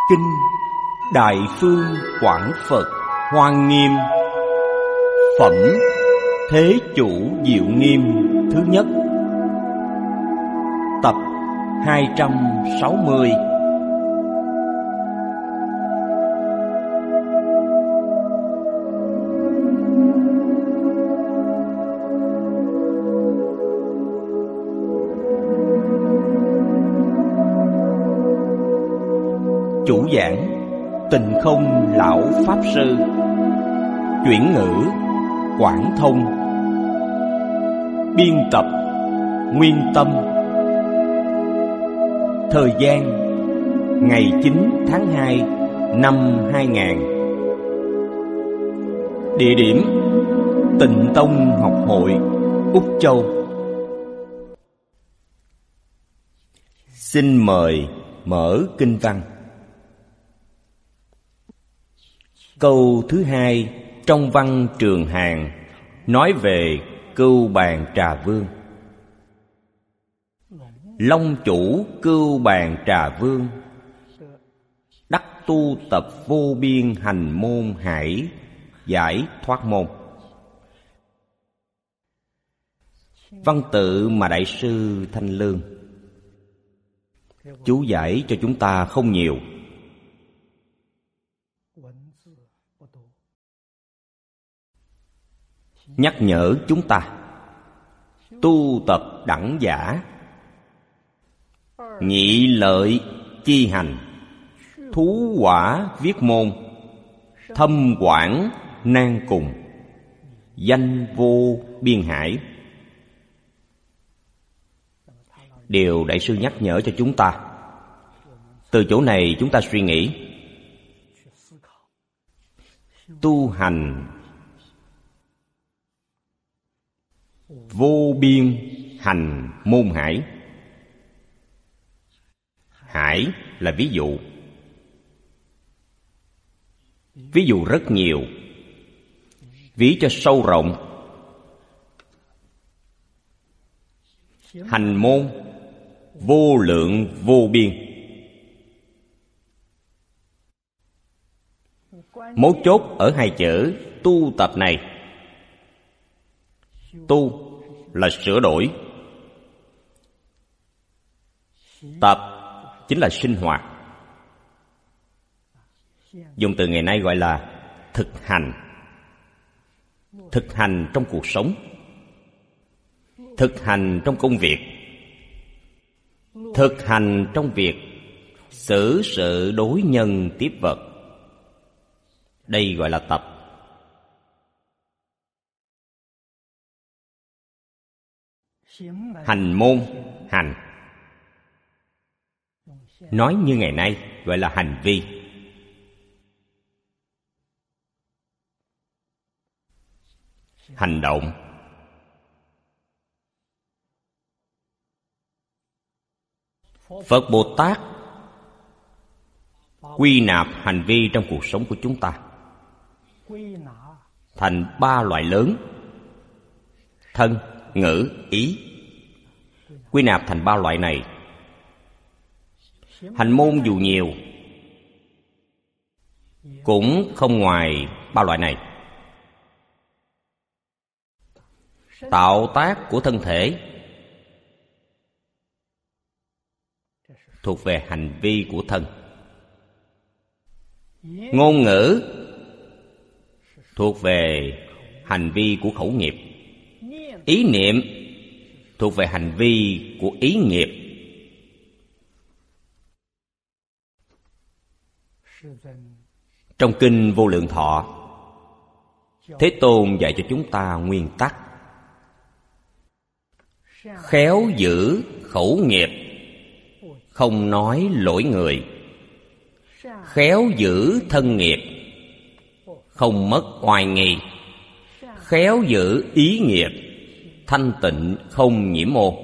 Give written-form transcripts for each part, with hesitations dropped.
Kinh Đại Phương Quảng Phật Hoa Nghiêm, phẩm Thế Chủ Diệu Nghiêm thứ nhất, tập 260. Chủ giảng Tịnh Không Lão Pháp Sư. Chuyển ngữ Quảng Thông. Biên tập Nguyên Tâm. Thời gian ngày 9 tháng 2 năm 2000. Địa điểm Tịnh Tông Học Hội, Úc Châu. Xin mời mở kinh văn. Câu thứ hai trong văn Trường Hàn nói về Cưu Bàn Trà Vương. Long chủ Cưu Bàn Trà Vương đắc tu tập vô biên hành môn hải giải thoát môn. Văn tự mà Đại sư Thanh Lương chú giải cho chúng ta không nhiều, nhắc nhở chúng ta tu tập đẳng giả, nhị lợi chi hành, thú quả viết môn, thâm quảng nan cùng, danh vô biên hải. Điều Đại sư nhắc nhở cho chúng ta. Từ chỗ này chúng ta suy nghĩ, tu hành vô biên hành môn hải. Hải là ví dụ, ví dụ rất nhiều, ví cho sâu rộng. Hành môn vô lượng vô biên. Mấu chốt ở hai chữ tu tập này. Tu là sửa đổi, tập chính là sinh hoạt. Dùng từ ngày nay gọi là thực hành. Thực hành trong cuộc sống, thực hành trong công việc, thực hành trong việc xử sự đối nhân tiếp vật. Đây gọi là tập. Hành môn, hành, nói như ngày nay gọi là hành vi. Hành động. Phật Bồ Tát quy nạp hành vi trong cuộc sống của chúng ta thành ba loại lớn: thân, ngữ, ý. Quy nạp thành ba loại này. Hành môn dù nhiều cũng không ngoài ba loại này. Tạo tác của thân thể thuộc về hành vi của thân. Ngôn ngữ thuộc về hành vi của khẩu nghiệp. Ý niệm thuộc về hành vi của ý nghiệp. Trong Kinh Vô Lượng Thọ, Thế Tôn dạy cho chúng ta nguyên tắc: khéo giữ khẩu nghiệp, không nói lỗi người. Khéo giữ thân nghiệp, không mất oai nghi. Khéo giữ ý nghiệp, thanh tịnh không nhiễm ô.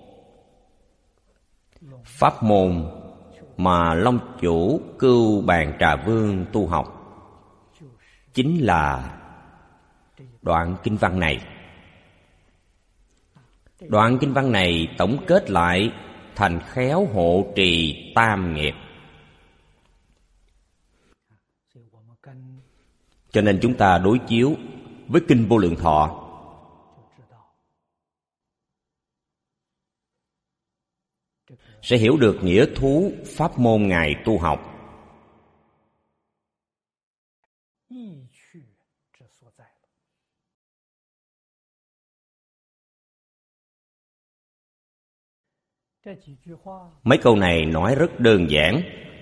Pháp môn mà Long chủ Cưu Bàn Trà Vương tu học chính là đoạn kinh văn này. Đoạn kinh văn này tổng kết lại thành khéo hộ trì tam nghiệp. Cho nên chúng ta đối chiếu với Kinh Vô Lượng Thọ, sẽ hiểu được nghĩa thú pháp môn Ngài tu học. Mấy câu này nói rất đơn giản,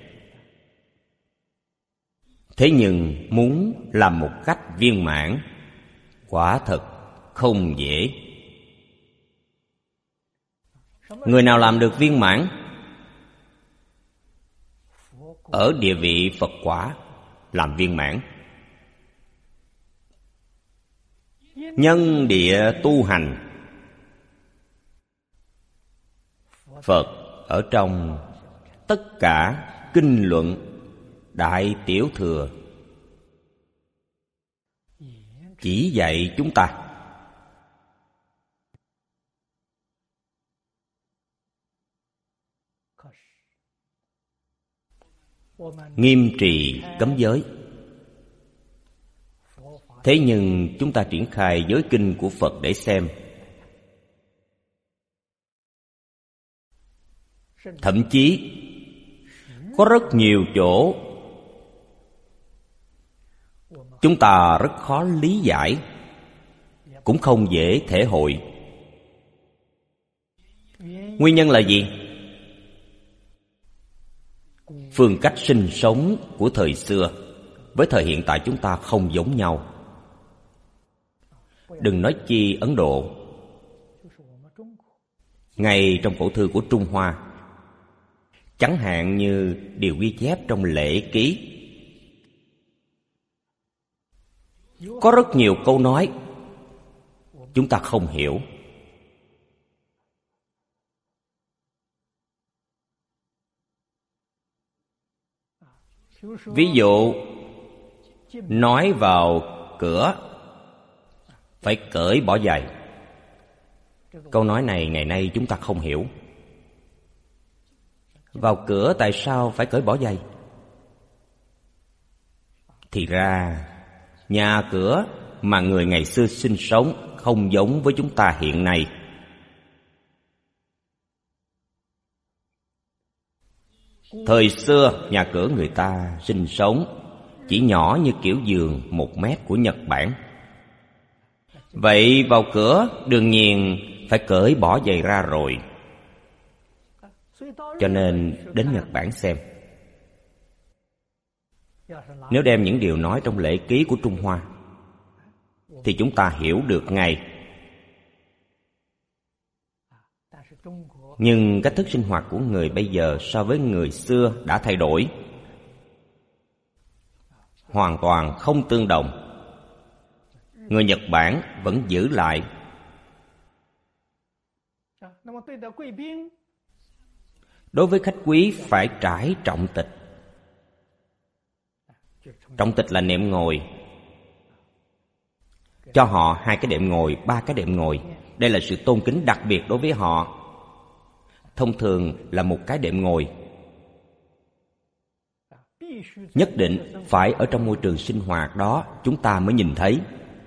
thế nhưng muốn làm một cách viên mãn, quả thật không dễ. Người nào làm được viên mãn? Ở địa vị Phật quả làm viên mãn. Nhân địa tu hành, Phật ở trong tất cả kinh luận Đại Tiểu Thừa chỉ dạy chúng ta nghiêm trì cấm giới. Thế nhưng chúng ta triển khai giới kinh của Phật để xem, thậm chí có rất nhiều chỗ chúng ta rất khó lý giải, cũng không dễ thể hội. Nguyên nhân là gì? Phương cách sinh sống của thời xưa với thời hiện tại chúng ta không giống nhau. Đừng nói chi Ấn Độ, ngay trong cổ thư của Trung Hoa, chẳng hạn như điều ghi chép trong Lễ Ký, có rất nhiều câu nói chúng ta không hiểu. Ví dụ, nói vào cửa phải cởi bỏ giày. Câu nói này ngày nay chúng ta không hiểu. Vào cửa tại sao phải cởi bỏ giày? Thì ra nhà cửa mà người ngày xưa sinh sống không giống với chúng ta hiện nay. Thời xưa nhà cửa người ta sinh sống chỉ nhỏ như kiểu giường 1 mét của Nhật Bản. Vậy vào cửa đương nhiên phải cởi bỏ giày ra rồi. Cho nên đến Nhật Bản xem, nếu đem những điều nói trong Lễ Ký của Trung Hoa thì chúng ta hiểu được ngay. Nhưng cách thức sinh hoạt của người bây giờ so với người xưa đã thay đổi, hoàn toàn không tương đồng. Người Nhật Bản vẫn giữ lại. Đối với khách quý phải trải trọng tịch. Trọng tịch là nệm ngồi. Cho họ 2 cái đệm ngồi, 3 cái đệm ngồi. Đây là sự tôn kính đặc biệt đối với họ. Thông thường là 1 cái đệm ngồi. Nhất định phải ở trong môi trường sinh hoạt đó chúng ta mới nhìn thấy.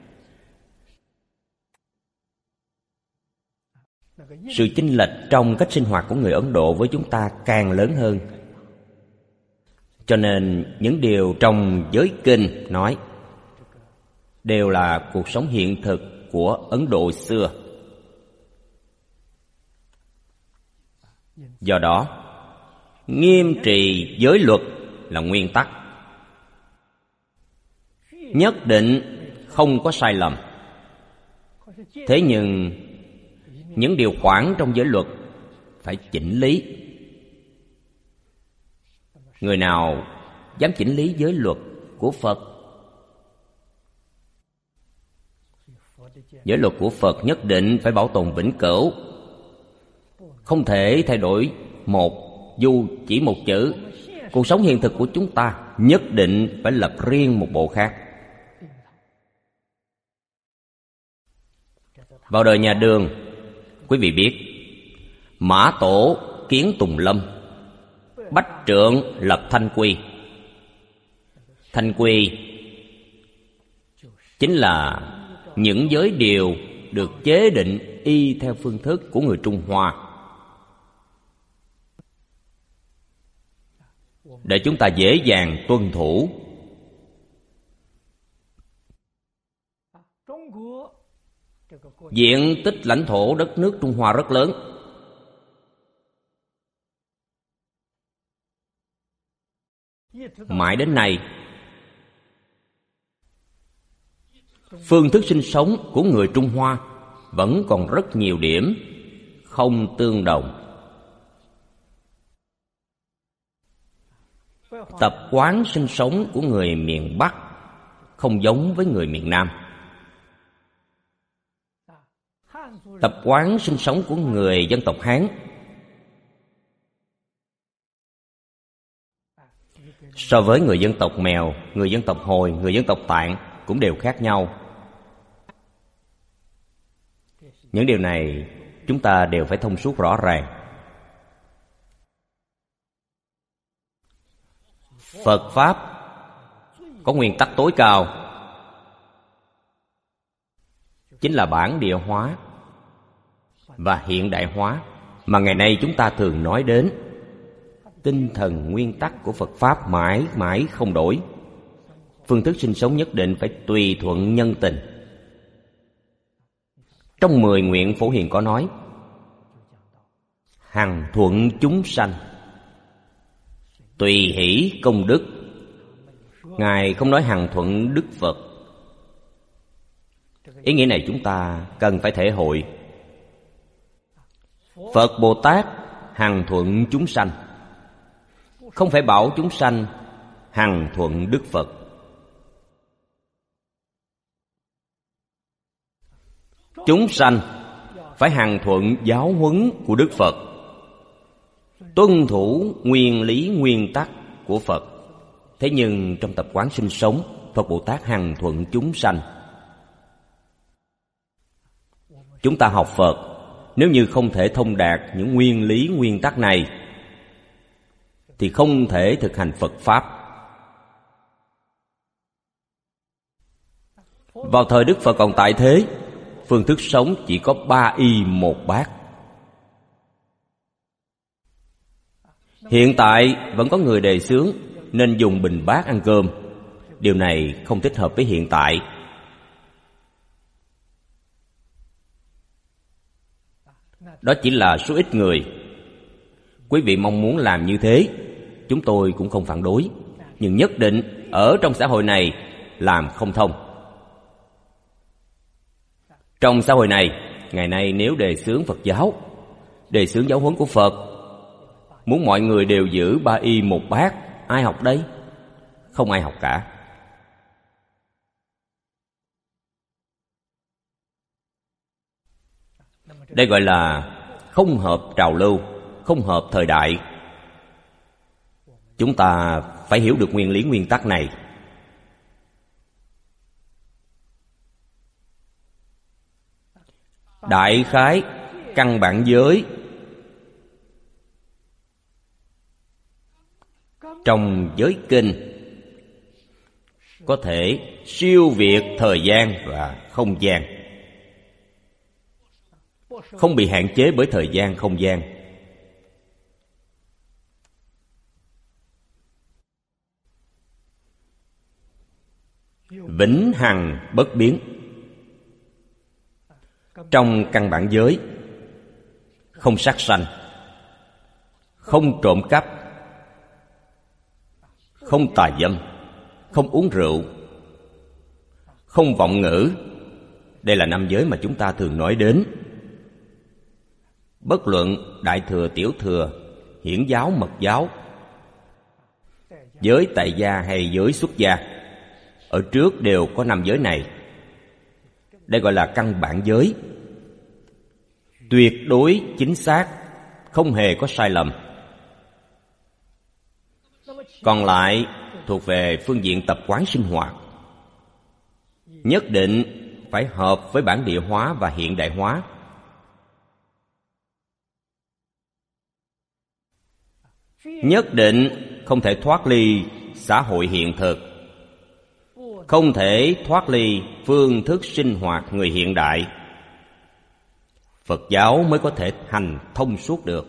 Sự chênh lệch trong cách sinh hoạt của người Ấn Độ với chúng ta càng lớn hơn. Cho nên những điều trong giới kinh nói đều là cuộc sống hiện thực của Ấn Độ xưa. Do đó, nghiêm trì giới luật là nguyên tắc. Nhất định không có sai lầm. Thế nhưng những điều khoản trong giới luật phải chỉnh lý. Người nào dám chỉnh lý giới luật của Phật? Giới luật của Phật nhất định phải bảo tồn vĩnh cửu, không thể thay đổi dù chỉ một chữ. Cuộc sống hiện thực của chúng ta nhất định phải lập riêng một bộ khác. Vào đời nhà Đường, quý vị biết, Mã Tổ kiến Tùng Lâm, Bách Trượng lập Thanh Quy. Thanh Quy chính là những giới điều được chế định y theo phương thức của người Trung Hoa, để chúng ta dễ dàng tuân thủ. Diện tích lãnh thổ đất nước Trung Hoa rất lớn. Mãi đến nay, phương thức sinh sống của người Trung Hoa vẫn còn rất nhiều điểm không tương đồng. Tập quán sinh sống của người miền Bắc không giống với người miền Nam. Tập quán sinh sống của người dân tộc Hán so với người dân tộc Mèo, người dân tộc Hồi, người dân tộc Tạng cũng đều khác nhau. Những điều này chúng ta đều phải thông suốt rõ ràng. Phật Pháp có nguyên tắc tối cao, chính là bản địa hóa và hiện đại hóa mà ngày nay chúng ta thường nói đến. Tinh thần nguyên tắc của Phật Pháp mãi mãi không đổi. Phương thức sinh sống nhất định phải tùy thuận nhân tình. Trong 10 nguyện Phổ Hiền có nói hằng thuận chúng sanh, tùy hỷ công đức. Ngài không nói hằng thuận đức Phật. Ý nghĩa này chúng ta cần phải thể hội. Phật Bồ Tát hằng thuận chúng sanh, không phải bảo chúng sanh hằng thuận đức Phật. Chúng sanh phải hằng thuận giáo huấn của Đức Phật, tuân thủ nguyên lý nguyên tắc của Phật. Thế nhưng trong tập quán sinh sống, Phật Bồ Tát hằng thuận chúng sanh. Chúng ta học Phật, nếu như không thể thông đạt những nguyên lý nguyên tắc này thì không thể thực hành Phật Pháp. Vào thời Đức Phật còn tại thế, phương thức sống chỉ có 3 y 1 bát. Hiện tại vẫn có người đề xướng nên dùng bình bát ăn cơm. Điều này không thích hợp với hiện tại. Đó chỉ là số ít người. Quý vị mong muốn làm như thế, chúng tôi cũng không phản đối. Nhưng nhất định ở trong xã hội này làm không thông. Trong xã hội này, ngày nay nếu đề xướng Phật giáo, đề xướng giáo huấn của Phật, muốn mọi người đều giữ 3 y 1 bát, ai học đây? Không ai học cả. Đây gọi là không hợp trào lưu, không hợp thời đại. Chúng ta phải hiểu được nguyên lý nguyên tắc này. Đại khái căn bản giới trong giới kinh có thể siêu việt thời gian và không gian, không bị hạn chế bởi thời gian không gian. Vĩnh hằng bất biến. Trong căn bản giới, không sát sanh, không trộm cắp, không tà dâm, không uống rượu, không vọng ngữ. Đây là 5 giới mà chúng ta thường nói đến. Bất luận đại thừa, tiểu thừa, hiển giáo, mật giáo, giới tại gia hay giới xuất gia, ở trước đều có 5 giới này. Đây gọi là căn bản giới, tuyệt đối chính xác, không hề có sai lầm. Còn lại thuộc về phương diện tập quán sinh hoạt, nhất định phải hợp với bản địa hóa và hiện đại hóa. Nhất định không thể thoát ly xã hội hiện thực, không thể thoát ly phương thức sinh hoạt người hiện đại. Phật giáo mới có thể hành thông suốt được.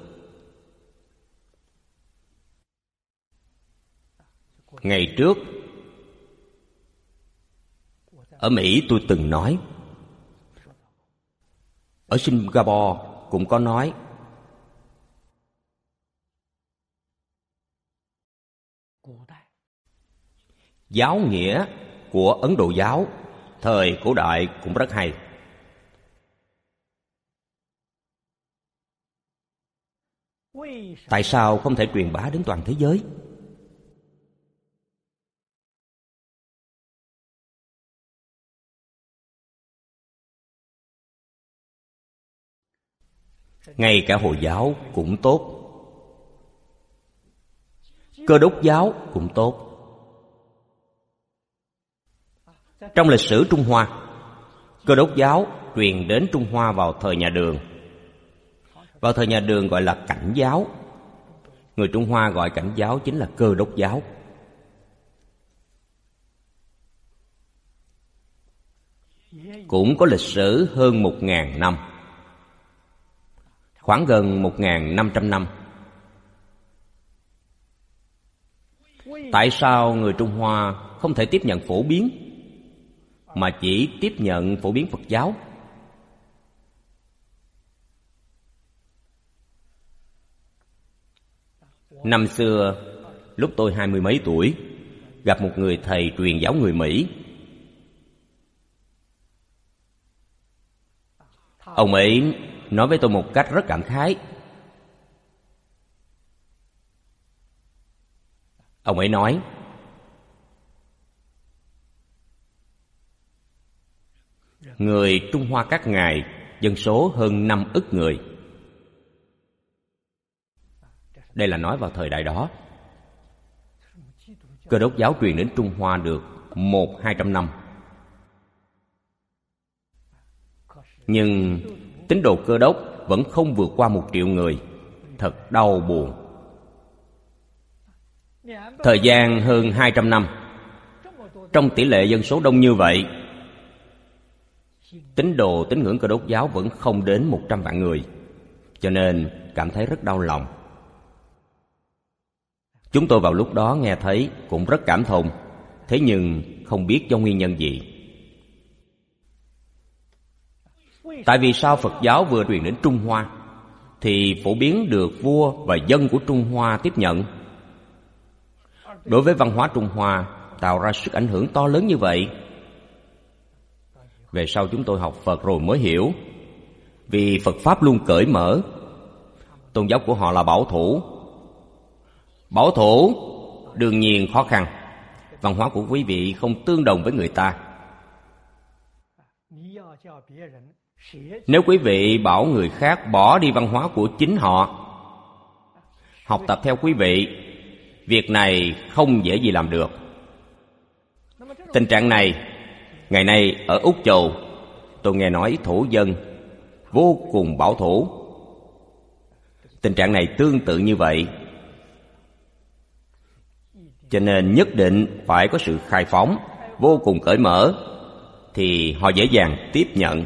Ngày trước ở Mỹ tôi từng nói, ở Singapore cũng có nói, giáo nghĩa của Ấn Độ giáo thời cổ đại cũng rất hay. Tại sao không thể truyền bá đến toàn thế giới? Ngay cả Hồi giáo cũng tốt, Cơ đốc giáo cũng tốt. Trong lịch sử Trung Hoa, Cơ đốc giáo truyền đến Trung Hoa vào thời nhà Đường. Vào thời nhà Đường gọi là Cảnh giáo. Người Trung Hoa gọi Cảnh giáo chính là Cơ đốc giáo. Cũng có lịch sử hơn 1.000 năm, khoảng gần 1.500 năm. Tại sao người Trung Hoa không thể tiếp nhận phổ biến, mà chỉ tiếp nhận phổ biến Phật giáo? Năm xưa, lúc tôi 20 mấy tuổi, gặp một người thầy truyền giáo người Mỹ. Ông ấy nói với tôi một cách rất cảm khái. Ông ấy nói, người Trung Hoa các ngài dân số hơn 5 ức người. Đây là nói vào thời đại đó. Cơ đốc giáo truyền đến Trung Hoa được 100-200 năm. Nhưng tín đồ Cơ đốc vẫn không vượt qua 1 triệu người. Thật đau buồn. Thời gian hơn 200 năm, trong tỷ lệ dân số đông như vậy, tín đồ tín ngưỡng Cơ đốc giáo vẫn không đến 100 vạn người. Cho nên cảm thấy rất đau lòng. Chúng tôi vào lúc đó nghe thấy cũng rất cảm thông. Thế nhưng không biết do nguyên nhân gì. Tại vì sao Phật giáo vừa truyền đến Trung Hoa thì phổ biến được vua và dân của Trung Hoa tiếp nhận? Đối với văn hóa Trung Hoa tạo ra sức ảnh hưởng to lớn như vậy. Về sau chúng tôi học Phật rồi mới hiểu. Vì Phật Pháp luôn cởi mở. Tôn giáo của họ là bảo thủ. Bảo thủ đương nhiên khó khăn. Văn hóa của quý vị không tương đồng với người ta. Nếu quý vị bảo người khác bỏ đi văn hóa của chính họ, học tập theo quý vị, việc này không dễ gì làm được. Tình trạng này, ngày nay ở Úc Châu, tôi nghe nói thổ dân vô cùng bảo thủ. Tình trạng này tương tự như vậy. Cho nên nhất định phải có sự khai phóng, vô cùng cởi mở, thì họ dễ dàng tiếp nhận.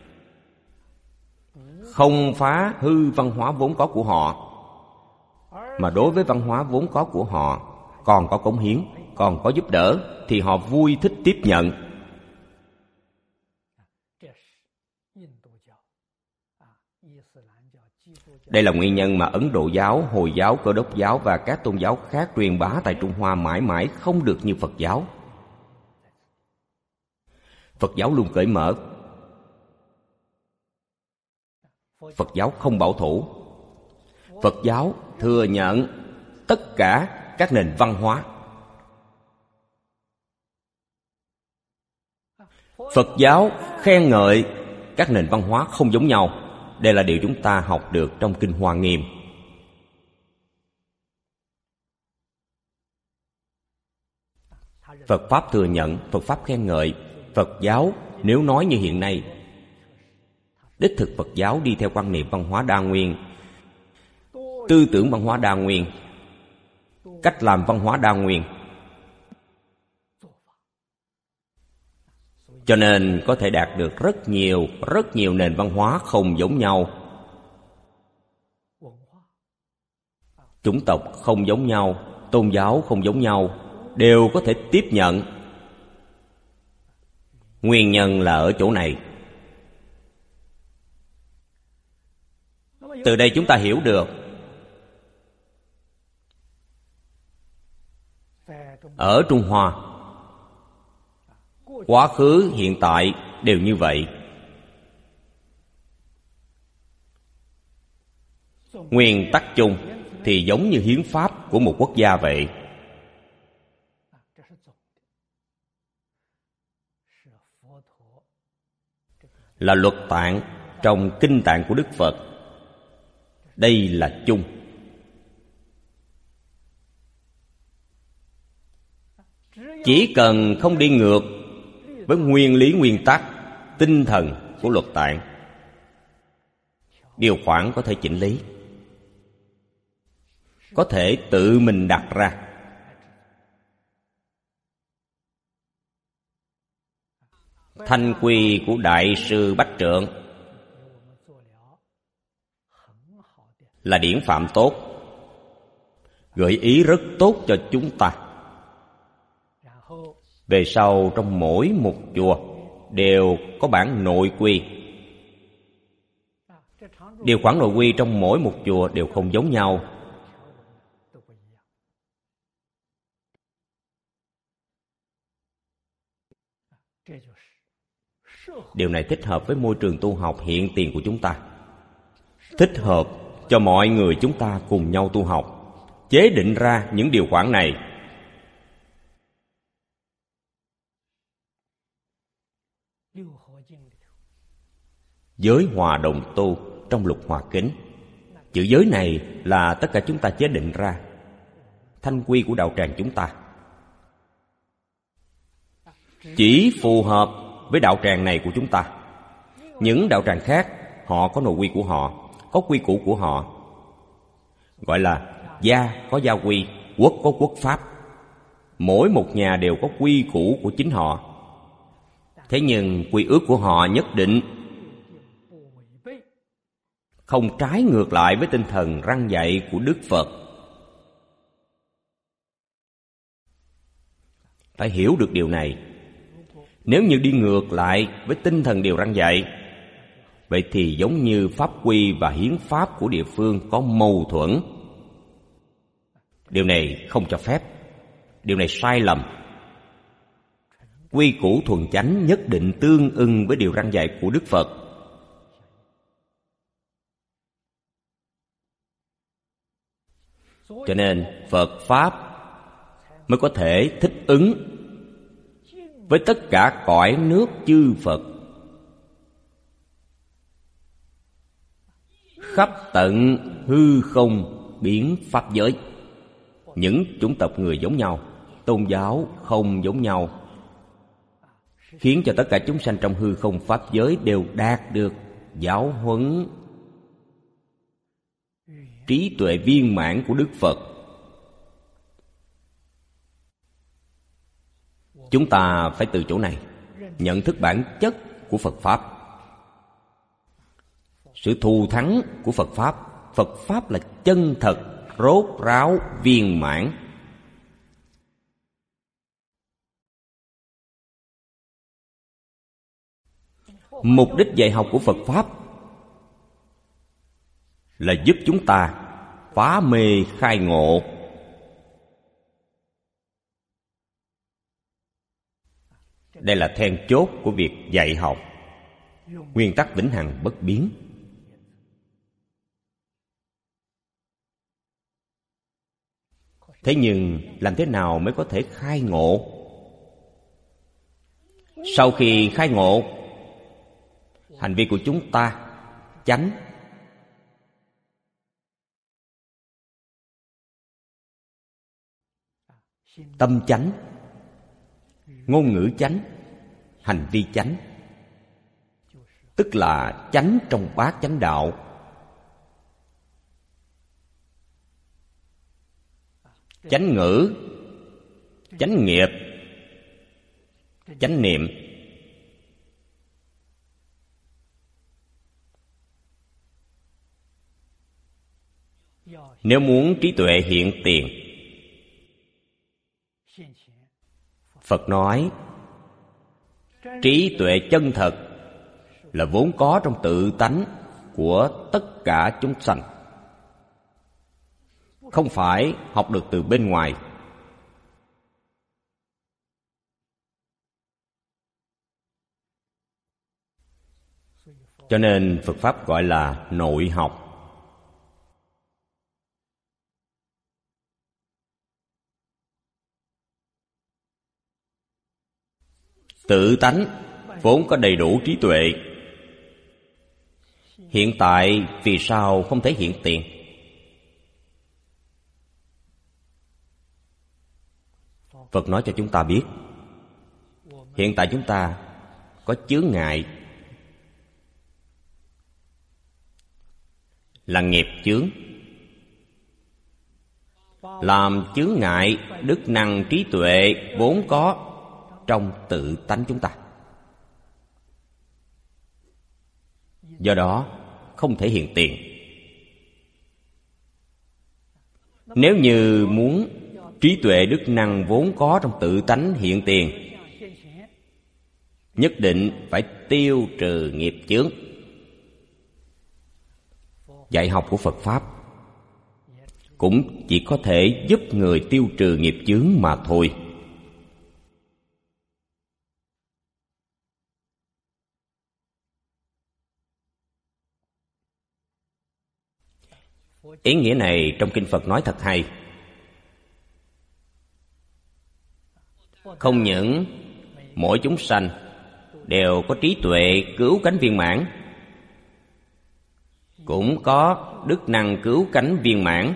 Không phá hư văn hóa vốn có của họ, mà đối với văn hóa vốn có của họ còn có cống hiến, còn có giúp đỡ, thì họ vui thích tiếp nhận. Đây là nguyên nhân mà Ấn Độ giáo, Hồi giáo, Cơ đốc giáo và các tôn giáo khác truyền bá tại Trung Hoa mãi mãi không được như Phật giáo. Phật giáo luôn cởi mở. Phật giáo không bảo thủ. Phật giáo thừa nhận tất cả các nền văn hóa. Phật giáo khen ngợi các nền văn hóa không giống nhau. Đây là điều chúng ta học được trong Kinh Hoa Nghiêm. Phật Pháp thừa nhận, Phật Pháp khen ngợi. Phật giáo nếu nói như hiện nay, đích thực Phật giáo đi theo quan niệm văn hóa đa nguyên, tư tưởng văn hóa đa nguyên, cách làm văn hóa đa nguyên. Cho nên có thể đạt được rất nhiều nền văn hóa không giống nhau. Chủng tộc không giống nhau, tôn giáo không giống nhau, đều có thể tiếp nhận. Nguyên nhân là ở chỗ này. Từ đây chúng ta hiểu được, ở Trung Hoa, quá khứ hiện tại đều như vậy. Nguyên tắc chung thì giống như hiến pháp của một quốc gia vậy. Là luật tạng trong kinh tạng của Đức Phật. Đây là chung. Chỉ cần không đi ngược với nguyên lý nguyên tắc, tinh thần của luật tạng, điều khoản có thể chỉnh lý, có thể tự mình đặt ra. Thanh quy của Đại sư Bách Trượng là điển phạm tốt, gợi ý rất tốt cho chúng ta. Về sau trong mỗi một chùa đều có bản nội quy. Điều khoản nội quy trong mỗi một chùa đều không giống nhau. Điều này thích hợp với môi trường tu học hiện tiền của chúng ta, thích hợp cho mọi người chúng ta cùng nhau tu học, chế định ra những điều khoản này. Giới hòa đồng tu trong Lục Hòa Kính, chữ giới này là tất cả chúng ta chế định ra, thanh quy của đạo tràng chúng ta. Chỉ phù hợp với đạo tràng này của chúng ta. Những đạo tràng khác, họ có nội quy của họ, có quy củ của họ. Gọi là gia có gia quy, quốc có quốc pháp. Mỗi một nhà đều có quy củ của chính họ. Thế nhưng quy ước của họ nhất định không trái ngược lại với tinh thần răn dạy của Đức Phật. Phải hiểu được điều này. Nếu như đi ngược lại với tinh thần điều răn dạy, vậy thì giống như pháp quy và hiến pháp của địa phương có mâu thuẫn. Điều này không cho phép. Điều này sai lầm. Quy củ thuần chánh nhất định tương ưng với điều răn dạy của Đức Phật. Cho nên Phật Pháp mới có thể thích ứng với tất cả cõi nước chư Phật, khắp tận hư không biến pháp giới. Những chủng tộc người giống nhau, tôn giáo không giống nhau, khiến cho tất cả chúng sanh trong hư không pháp giới đều đạt được giáo huấn trí tuệ viên mãn của Đức Phật. Chúng ta phải từ chỗ này nhận thức bản chất của Phật Pháp, sự thù thắng của Phật Pháp. Phật Pháp là chân thật, rốt ráo, viên mãn. Mục đích dạy học của Phật Pháp là giúp chúng ta phá mê khai ngộ. Đây là then chốt của việc dạy học. Nguyên tắc vĩnh hằng bất biến. Thế nhưng làm thế nào mới có thể khai ngộ? Sau khi khai ngộ, hành vi của chúng ta chánh, tâm chánh, ngôn ngữ chánh, hành vi chánh, tức là chánh trong bát chánh đạo. Chánh ngữ, chánh nghiệp, chánh niệm, Nếu muốn trí tuệ hiện tiền, Phật nói trí tuệ chân thật là vốn có trong tự tánh của tất cả chúng sanh, không phải học được từ bên ngoài. Cho nên Phật Pháp gọi là nội học. Tự tánh vốn có đầy đủ trí tuệ. Hiện tại vì sao không thể hiện tiền? Phật nói cho chúng ta biết, hiện tại chúng ta có chướng ngại là nghiệp chướng, làm chướng ngại đức năng trí tuệ vốn có trong tự tánh chúng ta. Do đó không thể hiện tiền. Nếu như muốn trí tuệ đức năng vốn có trong tự tánh hiện tiền, nhất định phải tiêu trừ nghiệp chướng. Dạy học của Phật Pháp cũng chỉ có thể giúp người tiêu trừ nghiệp chướng mà thôi. Ý nghĩa này trong Kinh Phật nói thật hay. Không những mỗi chúng sanh đều có trí tuệ cứu cánh viên mãn, cũng có đức năng cứu cánh viên mãn.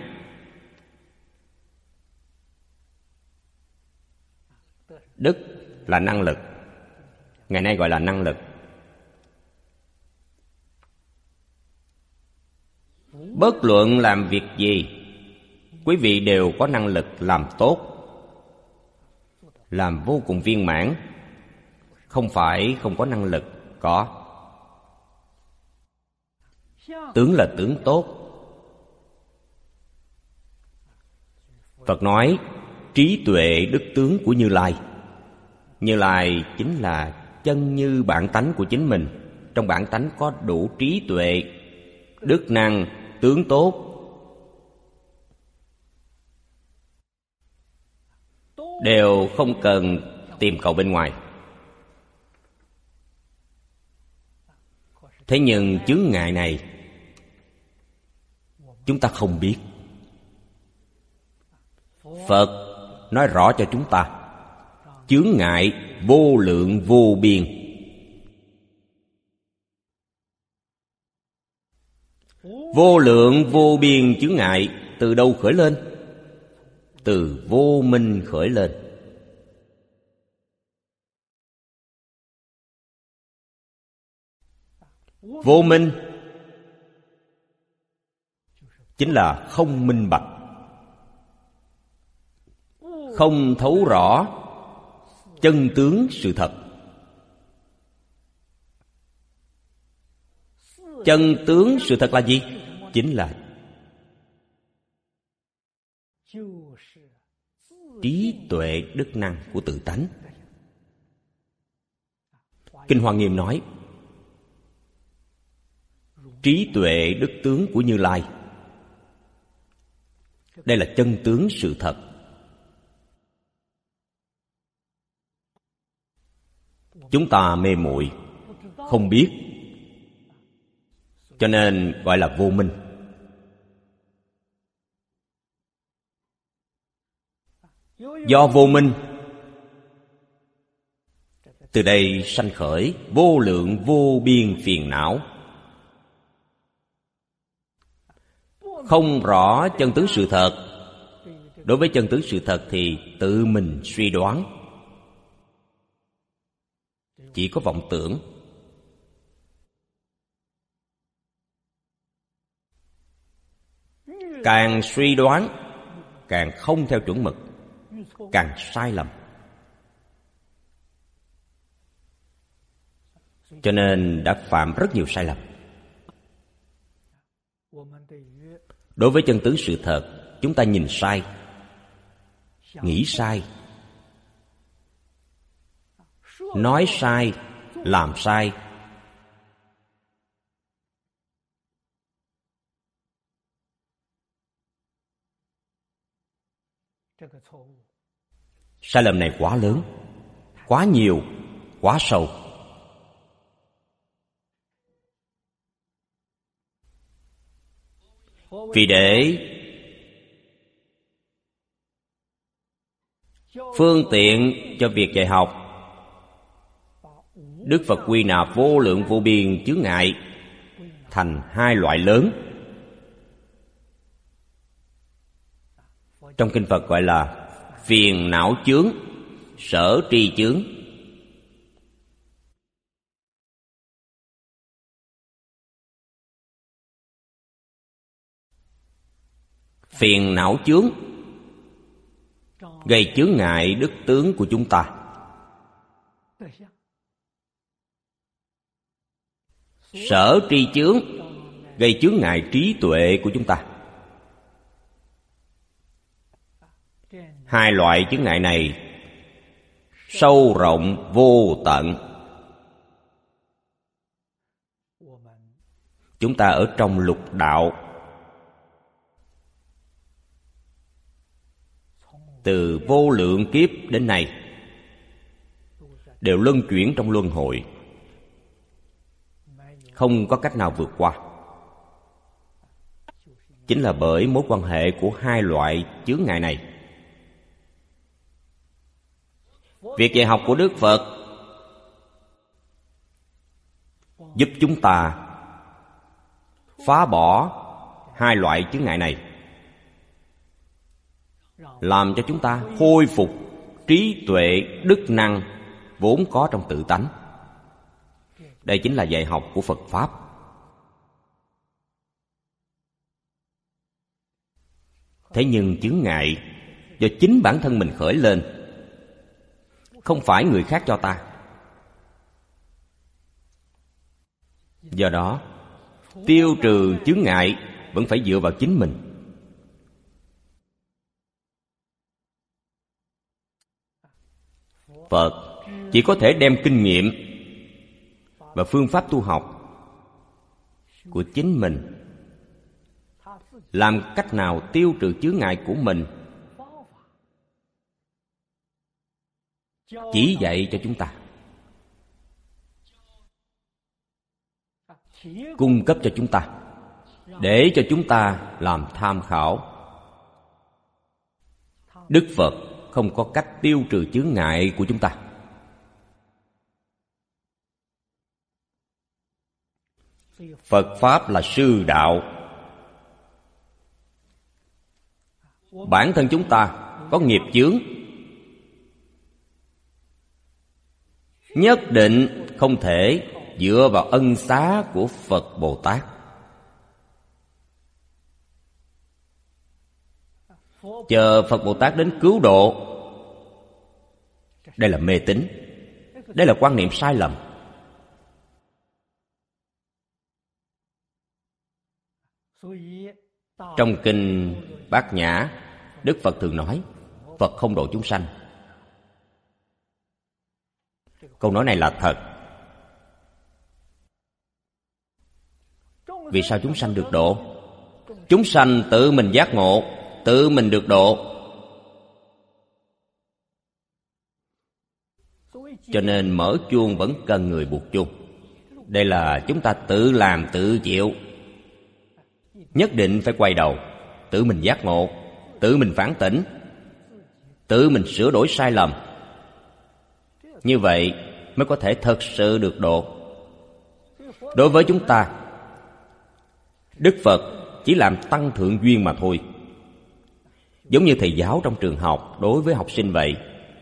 Đức là năng lực, ngày nay gọi là năng lực. Bất luận làm việc gì, quý vị đều có năng lực làm tốt, làm vô cùng viên mãn. Không phải không có năng lực, có. Tướng là tướng tốt. Phật nói trí tuệ đức tướng của Như Lai. Như Lai chính là chân như bản tánh của chính mình. Trong bản tánh có đủ trí tuệ, đức năng, tướng tốt. Đều không cần tìm cầu bên ngoài. Thế nhưng chướng ngại này chúng ta không biết. Phật nói rõ cho chúng ta, chướng ngại vô lượng vô biên. Vô lượng vô biên chướng ngại từ đâu khởi lên? Từ vô minh khởi lên. Vô minh chính là không minh bạch, không thấu rõ chân tướng sự thật. Chân tướng sự thật là gì? Chính là trí tuệ đức năng của tự tánh. Kinh Hoa Nghiêm nói trí tuệ đức tướng của Như Lai. Đây là chân tướng sự thật. Chúng ta mê muội, không biết, cho nên gọi là vô minh. Do vô minh, từ đây sanh khởi vô lượng vô biên phiền não. Không rõ chân tướng sự thật. Đối với chân tướng sự thật thì tự mình suy đoán, chỉ có vọng tưởng. Càng suy đoán càng không theo chuẩn mực, càng sai lầm. Cho nên đã phạm rất nhiều sai lầm. Đối với chân tứ sự thật, chúng ta nhìn sai, nghĩ sai, nói sai, làm sai. Sai lầm này quá lớn, quá nhiều, quá sâu. Vì để phương tiện cho việc dạy học, Đức Phật quy nạp vô lượng vô biên chướng ngại thành hai loại lớn. Trong kinh Phật gọi là phiền não chướng, sở tri chướng. Phiền não chướng gây chướng ngại đức tướng của chúng ta. Sở tri chướng gây chướng ngại trí tuệ của chúng ta. Hai loại chướng ngại này sâu rộng vô tận. Chúng ta ở trong lục đạo, từ vô lượng kiếp đến nay, đều luân chuyển trong luân hồi, không có cách nào vượt qua. Chính là bởi mối quan hệ của hai loại chướng ngại này. Việc dạy học của Đức Phật giúp chúng ta phá bỏ hai loại chướng ngại này, làm cho chúng ta khôi phục trí tuệ đức năng vốn có trong tự tánh. Đây chính là dạy học của Phật Pháp. Thế nhưng chướng ngại do chính bản thân mình khởi lên, không phải người khác cho ta. Do đó, tiêu trừ chướng ngại vẫn phải dựa vào chính mình. Phật chỉ có thể đem kinh nghiệm và phương pháp tu học của chính mình, làm cách nào tiêu trừ chướng ngại của mình, chỉ dạy cho chúng ta, cung cấp cho chúng ta, để cho chúng ta làm tham khảo. Đức Phật không có cách tiêu trừ chướng ngại của chúng ta. Phật Pháp là sư đạo. Bản thân chúng ta có nghiệp chướng, nhất định không thể dựa vào ân xá của Phật Bồ Tát. Chờ Phật Bồ Tát đến cứu độ, đây là mê tín, đây là quan niệm sai lầm. Trong kinh Bát Nhã, Đức Phật thường nói Phật không độ chúng sanh. Câu nói này là thật. Vì sao chúng sanh được độ? Chúng sanh tự mình giác ngộ, tự mình được độ. Cho nên mở chuông vẫn cần người buộc chuông. Đây là chúng ta tự làm tự chịu. Nhất định phải quay đầu, tự mình giác ngộ, tự mình phản tỉnh, tự mình sửa đổi sai lầm. Như vậy mới có thể thật sự được độ. Đối với chúng ta, Đức Phật chỉ làm tăng thượng duyên mà thôi. Giống như thầy giáo trong trường học đối với học sinh vậy.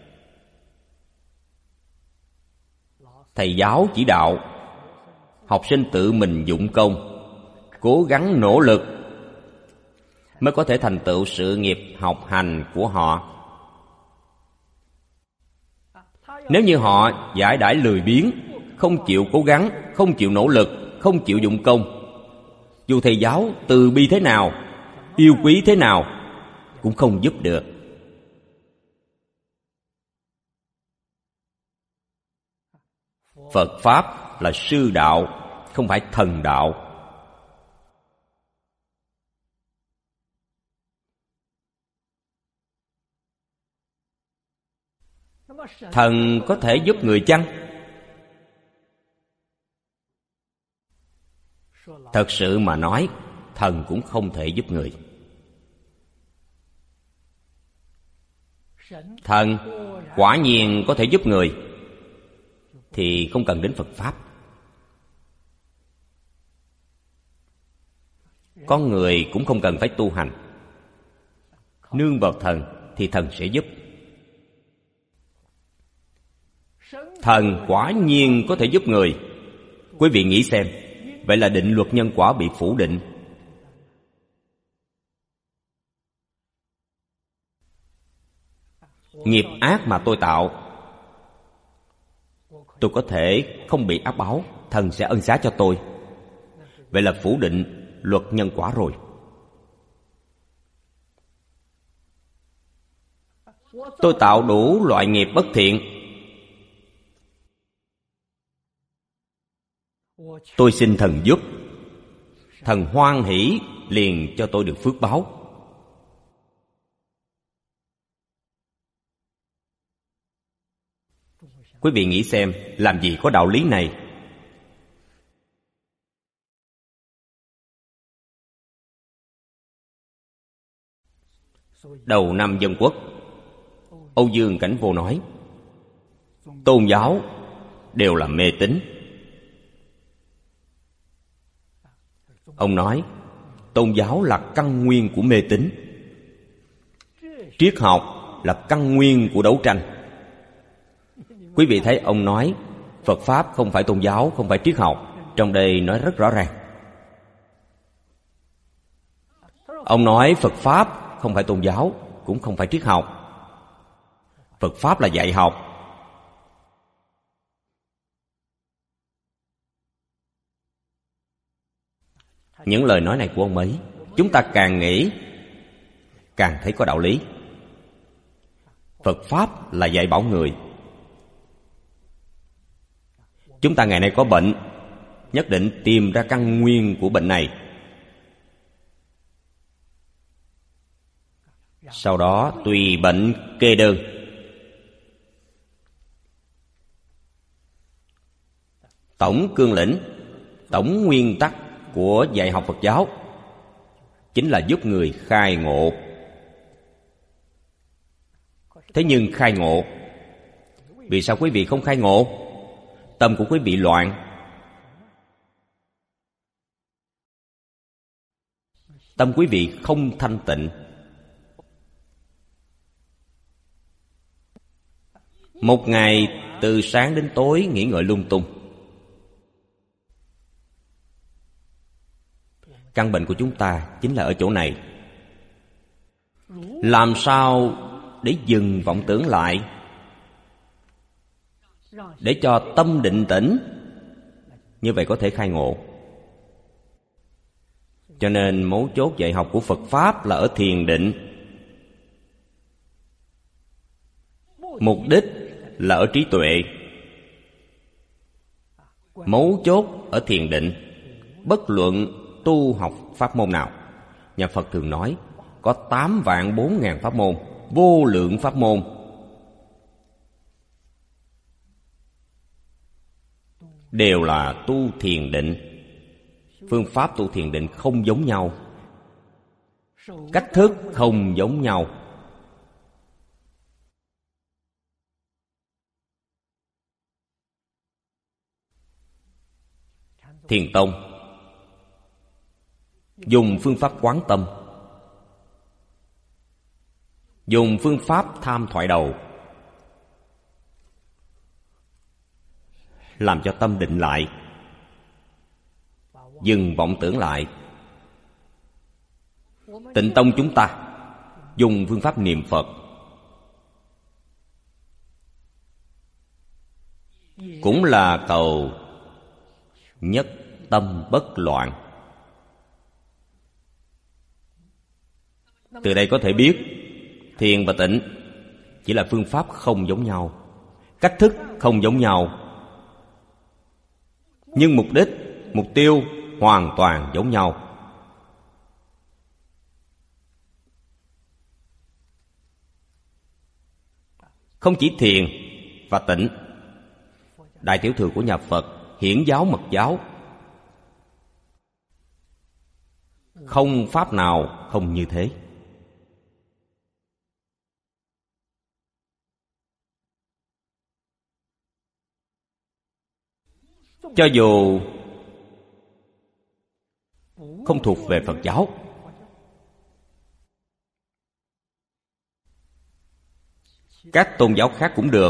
Thầy giáo chỉ đạo, học sinh tự mình dụng công, cố gắng nỗ lực, mới có thể thành tựu sự nghiệp học hành của họ. Nếu như họ giải đãi lười biếng, không chịu cố gắng, không chịu nỗ lực, không chịu dụng công, Dù thầy giáo từ bi thế nào, yêu quý thế nào, cũng không giúp được. Phật Pháp là sư đạo, không phải thần đạo. Thần có thể giúp người chăng? Thật sự mà nói, thần cũng không thể giúp người. Thần quả nhiên có thể giúp người thì không cần đến Phật Pháp. Con người cũng không cần phải tu hành. Nương vào thần thì thần sẽ giúp. Thần quả nhiên có thể giúp người. Quý vị nghĩ xem, vậy là định luật nhân quả bị phủ định. Nghiệp ác mà tôi tạo, tôi có thể không bị ác báo, thần sẽ ân xá cho tôi. Vậy là phủ định luật nhân quả rồi. Tôi tạo đủ loại nghiệp bất thiện, tôi xin thần giúp. Thần hoan hỷ liền cho tôi được phước báo. Quý vị nghĩ xem, làm gì có đạo lý này? Đầu năm Dân Quốc, Âu Dương Cảnh Vô nói tôn giáo đều là mê tín. Ông nói tôn giáo là căn nguyên của mê tín, triết học là căn nguyên của đấu tranh. Quý vị thấy ông nói Phật Pháp không phải tôn giáo, không phải triết học. Trong đây nói rất rõ ràng. Ông nói Phật Pháp không phải tôn giáo, cũng không phải triết học. Phật Pháp là dạy học. Những lời nói này của ông ấy, chúng ta càng nghĩ càng thấy có đạo lý. Phật Pháp là dạy bảo người. Chúng ta ngày nay có bệnh, nhất định tìm ra căn nguyên của bệnh này, sau đó tùy bệnh kê đơn. Tổng cương lĩnh, tổng nguyên tắc của dạy học Phật giáo chính là giúp người khai ngộ. Thế nhưng khai ngộ, vì sao quý vị không khai ngộ? Tâm của quý vị loạn. Tâm quý vị không thanh tịnh. Một ngày từ sáng đến tối nghĩ ngợi lung tung. Căn bệnh của chúng ta chính là ở chỗ này. Làm sao để dừng vọng tưởng lại, để cho tâm định tĩnh, như vậy có thể khai ngộ. Cho nên mấu chốt dạy học của Phật Pháp là ở thiền định. Mục đích là ở trí tuệ. Mấu chốt ở thiền định. Bất luận tu học pháp môn nào, nhà Phật thường nói có 8.400.000 pháp môn, vô lượng pháp môn. Đều là tu thiền định. Phương pháp tu thiền định không giống nhau, cách thức không giống nhau. Thiền tông dùng phương pháp quán tâm, dùng phương pháp tham thoại đầu, làm cho tâm định lại, dừng vọng tưởng lại. Tịnh tông chúng ta dùng phương pháp niệm Phật, cũng là cầu nhất tâm bất loạn. Từ đây có thể biết thiền và tịnh chỉ là phương pháp không giống nhau, cách thức không giống nhau, nhưng mục đích, mục tiêu hoàn toàn giống nhau. Không chỉ thiền và tịnh, Đại Tiểu Thừa của nhà Phật, Hiển giáo, Mật giáo, không pháp nào không như thế. Cho dù không thuộc về Phật giáo, các tôn giáo khác cũng được,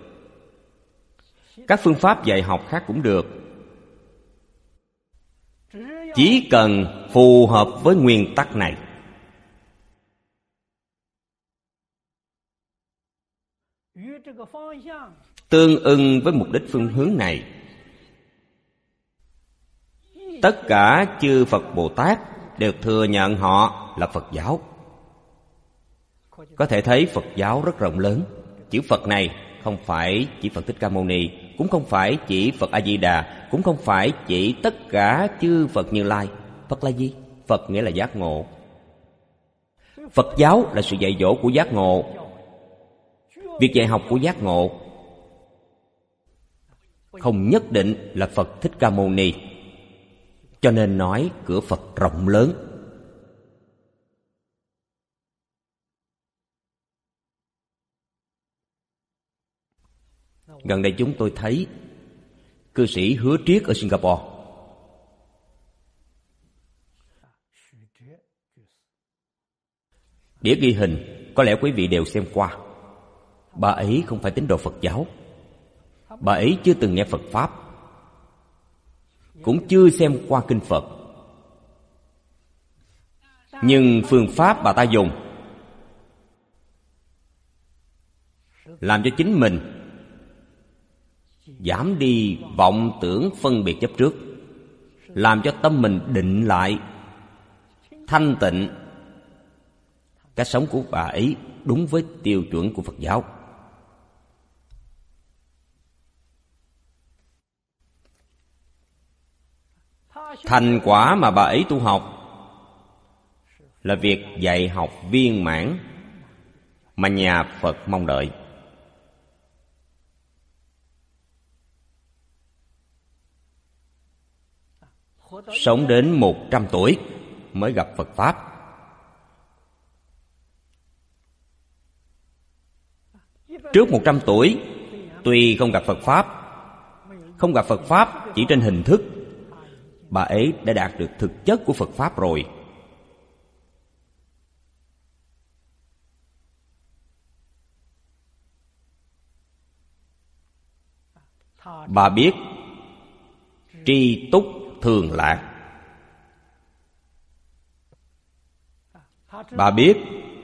các phương pháp dạy học khác cũng được, chỉ cần phù hợp với nguyên tắc này. Tương ưng với mục đích phương hướng này, tất cả chư Phật Bồ Tát đều thừa nhận họ là Phật giáo. Có thể thấy Phật giáo rất rộng lớn. Chữ Phật này không phải chỉ Phật Thích Ca Mâu Ni, cũng không phải chỉ Phật A Di Đà, cũng không phải chỉ tất cả chư Phật Như Lai. Phật là gì? Phật nghĩa là giác ngộ. Phật giáo là sự dạy dỗ của giác ngộ, việc dạy học của giác ngộ. Không nhất định là Phật Thích Ca Mâu Ni. Cho nên nói cửa Phật rộng lớn. Gần đây chúng tôi thấy cư sĩ Hứa Triết ở Singapore. Đĩa ghi hình có lẽ quý vị đều xem qua. Bà ấy không phải tín đồ Phật giáo, bà ấy chưa từng nghe Phật Pháp, cũng chưa xem qua kinh Phật. Nhưng phương pháp bà ta dùng làm cho chính mình giảm đi vọng tưởng phân biệt chấp trước, làm cho tâm mình định lại, thanh tịnh. Cách sống của bà ấy đúng với tiêu chuẩn của Phật giáo. Thành quả mà bà ấy tu học là việc dạy học viên mãn mà nhà Phật mong đợi. Sống đến 100 tuổi mới gặp Phật Pháp. Trước 100 tuổi tuy không gặp Phật Pháp, không gặp Phật Pháp chỉ trên hình thức, bà ấy đã đạt được thực chất của Phật Pháp rồi. Bà biết tri túc thường lạc. Bà biết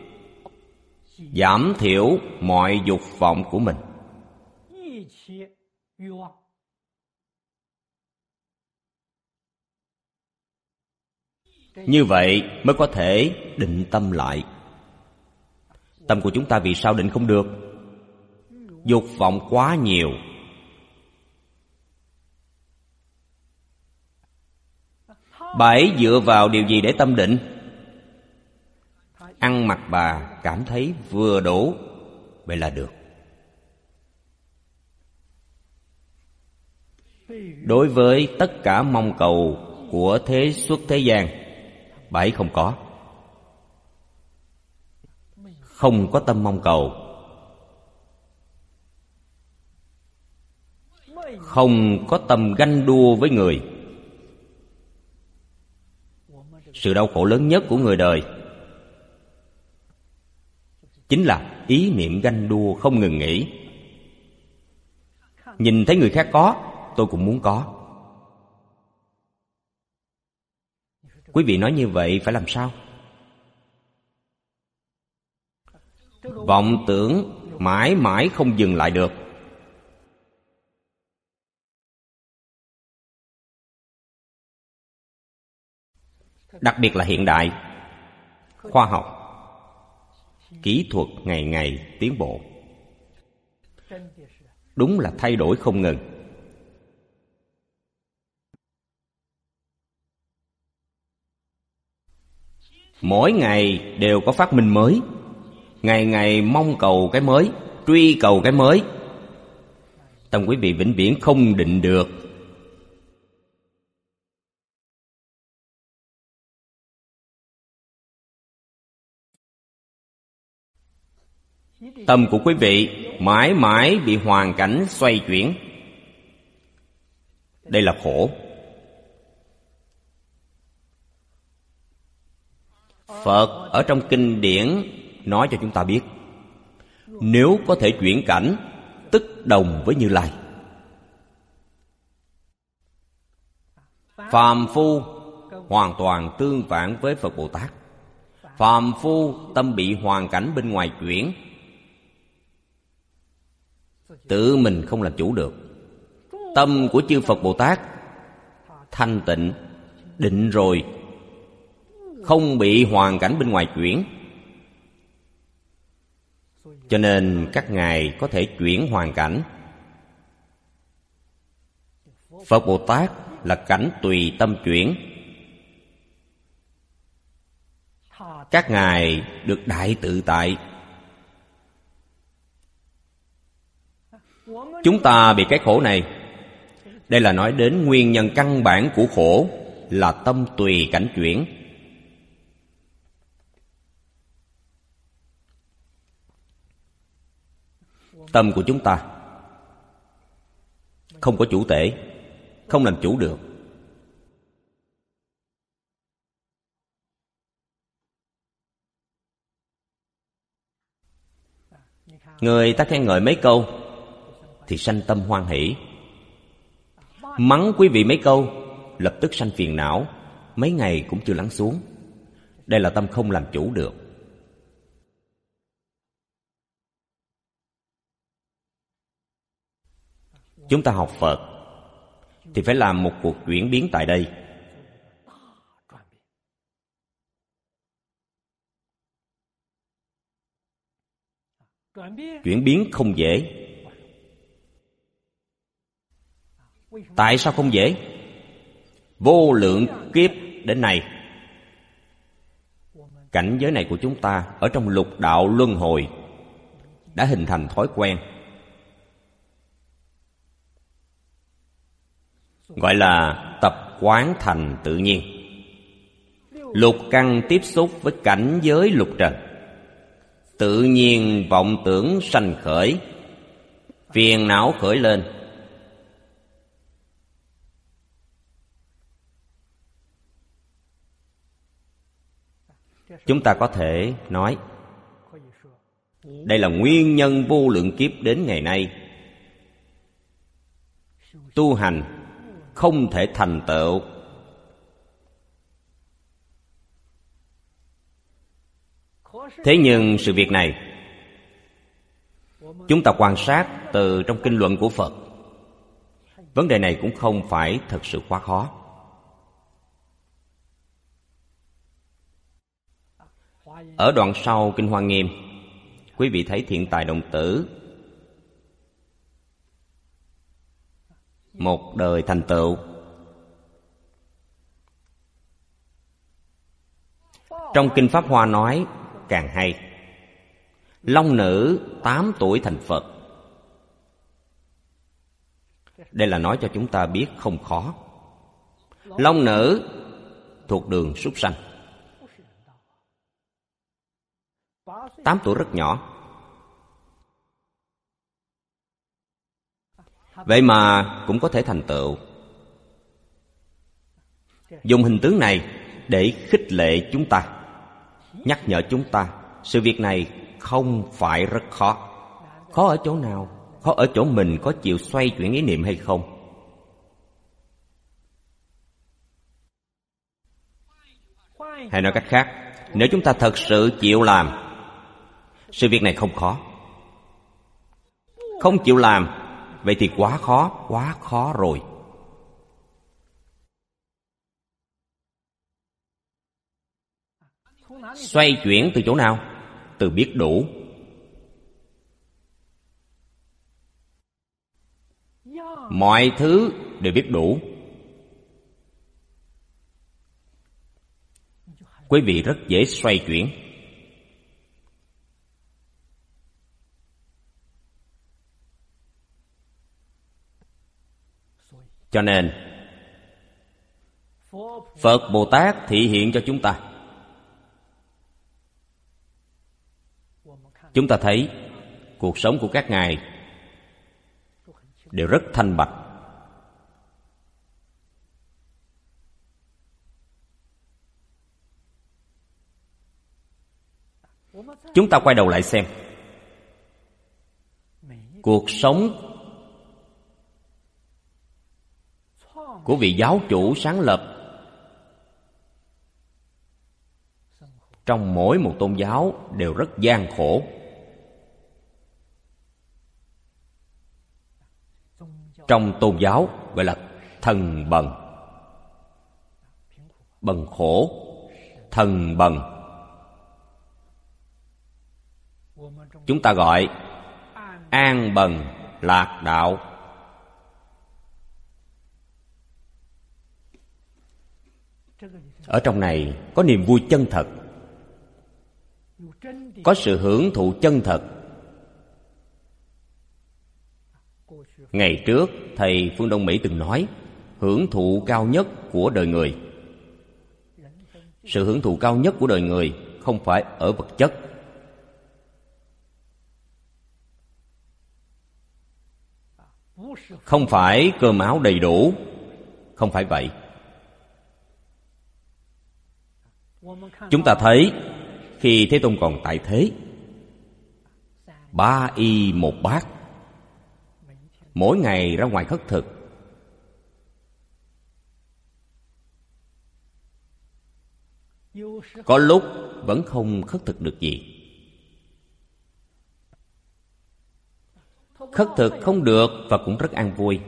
giảm thiểu mọi dục vọng của mình. Như vậy mới có thể định tâm lại. Tâm của chúng ta vì sao định không được? Dục vọng quá nhiều. Bà ấy dựa vào điều gì để tâm định? Ăn mặc bà cảm thấy vừa đủ, vậy là được. Đối với tất cả mong cầu của thế xuất thế gian, bà ấy không có. Không có tâm mong cầu, không có tâm ganh đua với người. Sự đau khổ lớn nhất của người đời chính là ý niệm ganh đua không ngừng nghỉ. Nhìn thấy người khác có, tôi cũng muốn có. Quý vị nói như vậy phải làm sao? Vọng tưởng mãi mãi không dừng lại được. Đặc biệt là hiện đại, khoa học Kỹ thuật ngày ngày tiến bộ. Đúng là thay đổi không ngừng. Mỗi ngày đều có phát minh mới. Ngày ngày mong cầu cái mới, truy cầu cái mới. Tâm quý vị vĩnh viễn không định được. Tâm của quý vị mãi mãi bị hoàn cảnh xoay chuyển. Đây là khổ. Phật ở trong kinh điển nói cho chúng ta biết, nếu có thể chuyển cảnh, tức đồng với Như Lai. Phàm phu hoàn toàn tương phản với Phật Bồ Tát. Phàm phu tâm bị hoàn cảnh bên ngoài chuyển, tự mình không làm chủ được. Tâm của chư Phật Bồ Tát thanh tịnh, định rồi, không bị hoàn cảnh bên ngoài chuyển. Cho nên các ngài có thể chuyển hoàn cảnh. Phật Bồ Tát là cảnh tùy tâm chuyển. Các ngài được đại tự tại. Chúng ta bị cái khổ này. Đây là nói đến nguyên nhân căn bản của khổ là tâm tùy cảnh chuyển. Tâm của chúng ta không có chủ tể, không làm chủ được. Người ta khen ngợi mấy câu thì sanh tâm hoan hỷ. Mắng quý vị mấy câu lập tức sanh phiền não, mấy ngày cũng chưa lắng xuống. Đây là tâm không làm chủ được. Chúng ta học Phật thì phải làm một cuộc chuyển biến tại đây. Chuyển biến không dễ. Tại sao không dễ? Vô lượng kiếp đến nay, cảnh giới này của chúng ta ở trong lục đạo luân hồi đã hình thành thói quen, gọi là tập quán thành tự nhiên. Lục căn tiếp xúc với cảnh giới lục trần, tự nhiên vọng tưởng sanh khởi, phiền não khởi lên. Chúng ta có thể nói đây là nguyên nhân vô lượng kiếp đến ngày nay. Tu hành không thể thành tựu. Thế nhưng sự việc này chúng ta quan sát từ trong kinh luận của Phật. Vấn đề này cũng không phải thật sự quá khó. Ở đoạn sau Kinh Hoa Nghiêm, quý vị thấy Thiện Tài Đồng Tử một đời thành tựu. Trong Kinh Pháp Hoa nói càng hay. Long nữ 8 tuổi thành Phật. Đây là nói cho chúng ta biết không khó. Long nữ thuộc đường súc sanh. 8 tuổi rất nhỏ. Vậy mà cũng có thể thành tựu. Dùng hình tướng này để khích lệ chúng ta, nhắc nhở chúng ta sự việc này không phải rất khó. Khó ở chỗ nào? Khó ở chỗ mình có chịu xoay chuyển ý niệm hay không. Hay nói cách khác, nếu chúng ta thật sự chịu làm, sự việc này không khó. Không chịu làm, vậy thì quá khó rồi. Xoay chuyển từ chỗ nào? từ biết đủ. Mọi thứ đều biết đủ. Quý vị rất dễ xoay chuyển. Cho nên Phật Bồ Tát thị hiện cho chúng ta. Chúng ta thấy cuộc sống của các ngài đều rất thanh bạch. Chúng ta quay đầu lại xem cuộc sống của vị giáo chủ sáng lập. Trong mỗi một tôn giáo đều rất gian khổ. Trong tôn giáo gọi là thần bần. Bần khổ, thần bần. Chúng ta gọi an bần lạc đạo. Ở trong này có niềm vui chân thật, có sự hưởng thụ chân thật. Ngày trước thầy Phương Đông Mỹ từng nói, hưởng thụ cao nhất của đời người, sự hưởng thụ cao nhất của đời người không phải ở vật chất, không phải cơm áo đầy đủ, không phải vậy. Chúng ta thấy khi Thế Tôn còn tại thế, 3 y 1 bát, mỗi ngày ra ngoài khất thực. Có lúc vẫn không khất thực được gì. Khất thực không được và cũng rất an vui.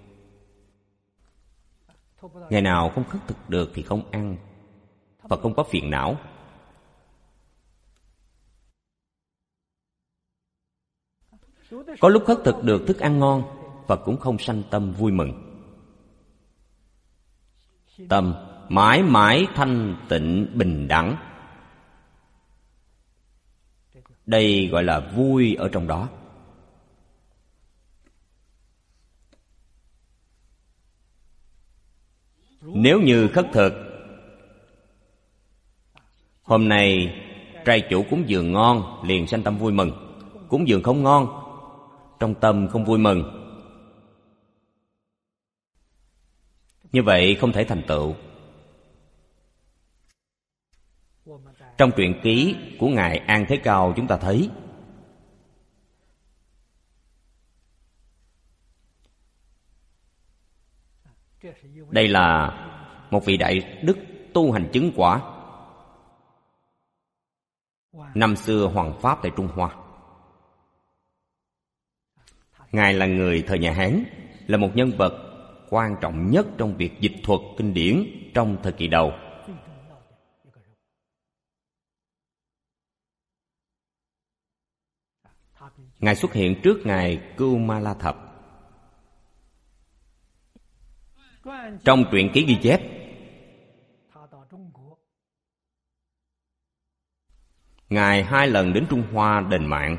Ngày nào không khất thực được thì không ăn và không có phiền não. Có lúc khất thực được thức ăn ngon và cũng không sanh tâm vui mừng. Tâm mãi mãi thanh tịnh bình đẳng. Đây gọi là vui ở trong đó. Nếu như khất thực, hôm nay trai chủ cúng dường ngon liền sanh tâm vui mừng. Cúng dường không ngon, trong tâm không vui mừng. Như vậy không thể thành tựu. Trong truyện ký của Ngài An Thế Cao chúng ta thấy đây là một vị đại đức tu hành chứng quả. Năm xưa Hoàng Pháp tại Trung Hoa, Ngài là người thời nhà Hán, là một nhân vật quan trọng nhất trong việc dịch thuật kinh điển trong thời kỳ đầu. Ngài xuất hiện trước Ngài Cưu Ma La Thập. Trong truyện ký ghi chép, Ngài 2 lần đến Trung Hoa đền mạng.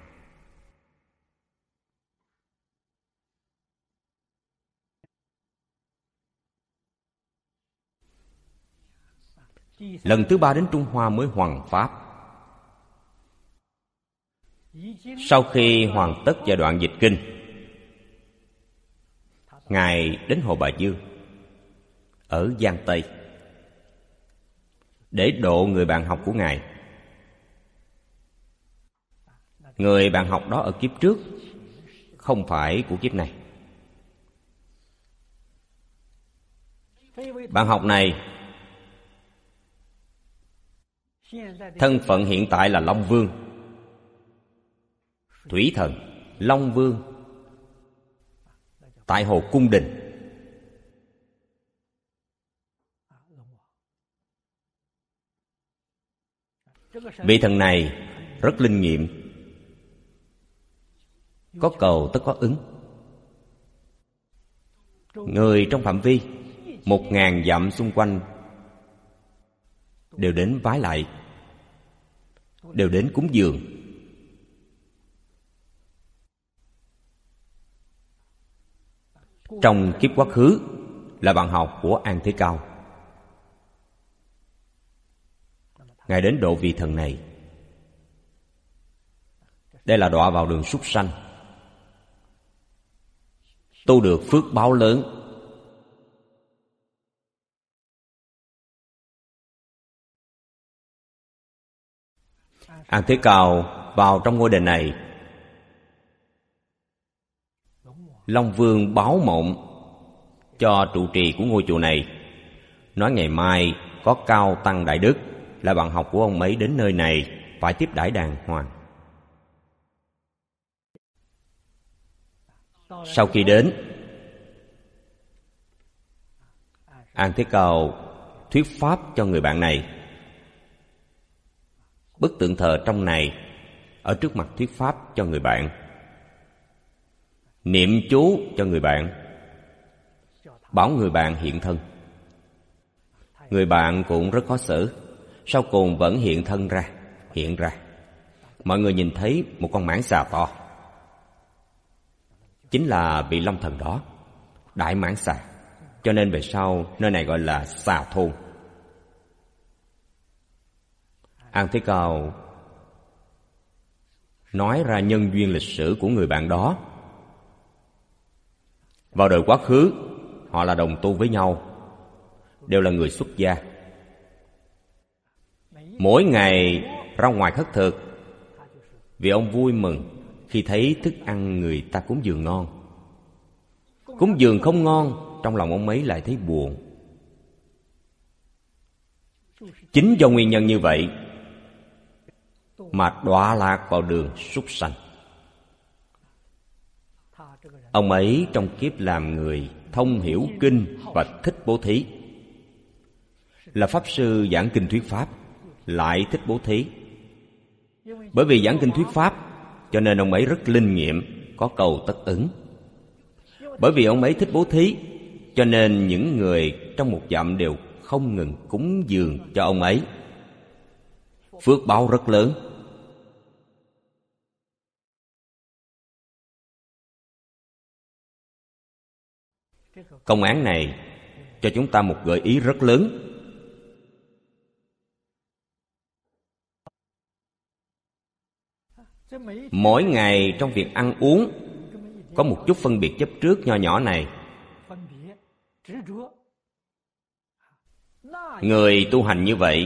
Lần thứ 3 đến Trung Hoa mới hoàn Pháp. Sau khi hoàn tất giai đoạn dịch kinh, Ngài đến Hồ Bà Dương ở Giang Tây để độ người bạn học của Ngài. Người bạn học đó ở kiếp trước, không phải của kiếp này. Bạn học này thân phận hiện tại là Long Vương, thủy thần Long Vương tại Hồ Cung Đình. Vị thần này rất linh nghiệm. Có cầu tất có ứng. Người trong phạm vi 1000 dặm xung quanh đều đến vái lại, đều đến cúng dường. Trong kiếp quá khứ là bạn học của An Thế Cao. Ngài đến độ vị thần này. Đây là đọa vào đường súc sanh, tu được phước báo lớn. An Thế Cao vào trong ngôi đền này. Long Vương báo mộng cho trụ trì của ngôi chùa này, nói ngày mai có Cao Tăng Đại Đức là bạn học của ông ấy đến nơi này, phải tiếp đãi đàng hoàng. Sau khi đến, An Thế Cao thuyết pháp cho người bạn này. Bức tượng thờ trong này ở trước mặt thuyết pháp cho người bạn, niệm chú cho người bạn, bảo người bạn hiện thân. Người bạn cũng rất khó xử, sau cùng vẫn hiện thân ra, hiện ra. Mọi người nhìn thấy một con mãng xà to, chính là vị Long Thần đó, Đại Mãng Xà. Cho nên về sau nơi này gọi là Xà Thôn. An Thế Cao nói ra nhân duyên lịch sử của người bạn đó. Vào đời quá khứ, họ là đồng tu với nhau, đều là người xuất gia. Mỗi ngày ra ngoài khất thực, vì ông vui mừng khi thấy thức ăn người ta cúng dường ngon. Cúng dường không ngon, trong lòng ông ấy lại thấy buồn. Chính do nguyên nhân như vậy mà đọa lạc vào đường súc sanh. Ông ấy trong kiếp làm người thông hiểu kinh và thích bố thí, là pháp sư giảng kinh thuyết pháp, lại thích bố thí. Bởi vì giảng kinh thuyết pháp cho nên ông ấy rất linh nghiệm, có cầu tất ứng. Bởi vì ông ấy thích bố thí cho nên những người trong một dặm đều không ngừng cúng dường cho ông ấy. Phước báo rất lớn. Công án này cho chúng ta một gợi ý rất lớn. Mỗi ngày trong việc ăn uống có một chút phân biệt chấp trước nho nhỏ này. Người tu hành như vậy,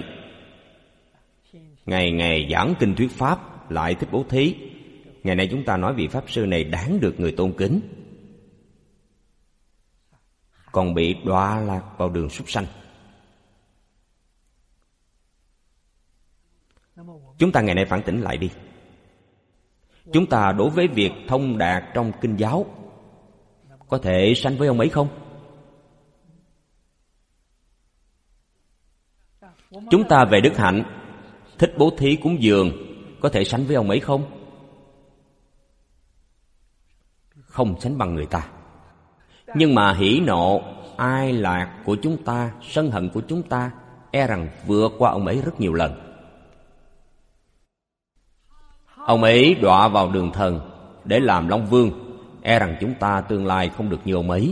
ngày ngày giảng kinh thuyết pháp, lại thích bố thí. Ngày nay chúng ta nói vị pháp sư này đáng được người tôn kính, còn bị đọa lạc vào đường súc sanh. Chúng ta ngày nay phản tỉnh lại đi. Chúng ta đối với việc thông đạt trong kinh giáo có thể sánh với ông ấy không? Chúng ta về đức hạnh, thích bố thí cúng dường, có thể sánh với ông ấy không? Không sánh bằng người ta. Nhưng mà hỉ nộ, ai lạc của chúng ta, sân hận của chúng ta e rằng vượt qua ông ấy rất nhiều lần. Ông ấy đọa vào đường thần để làm Long Vương, e rằng chúng ta tương lai không được như ông ấy.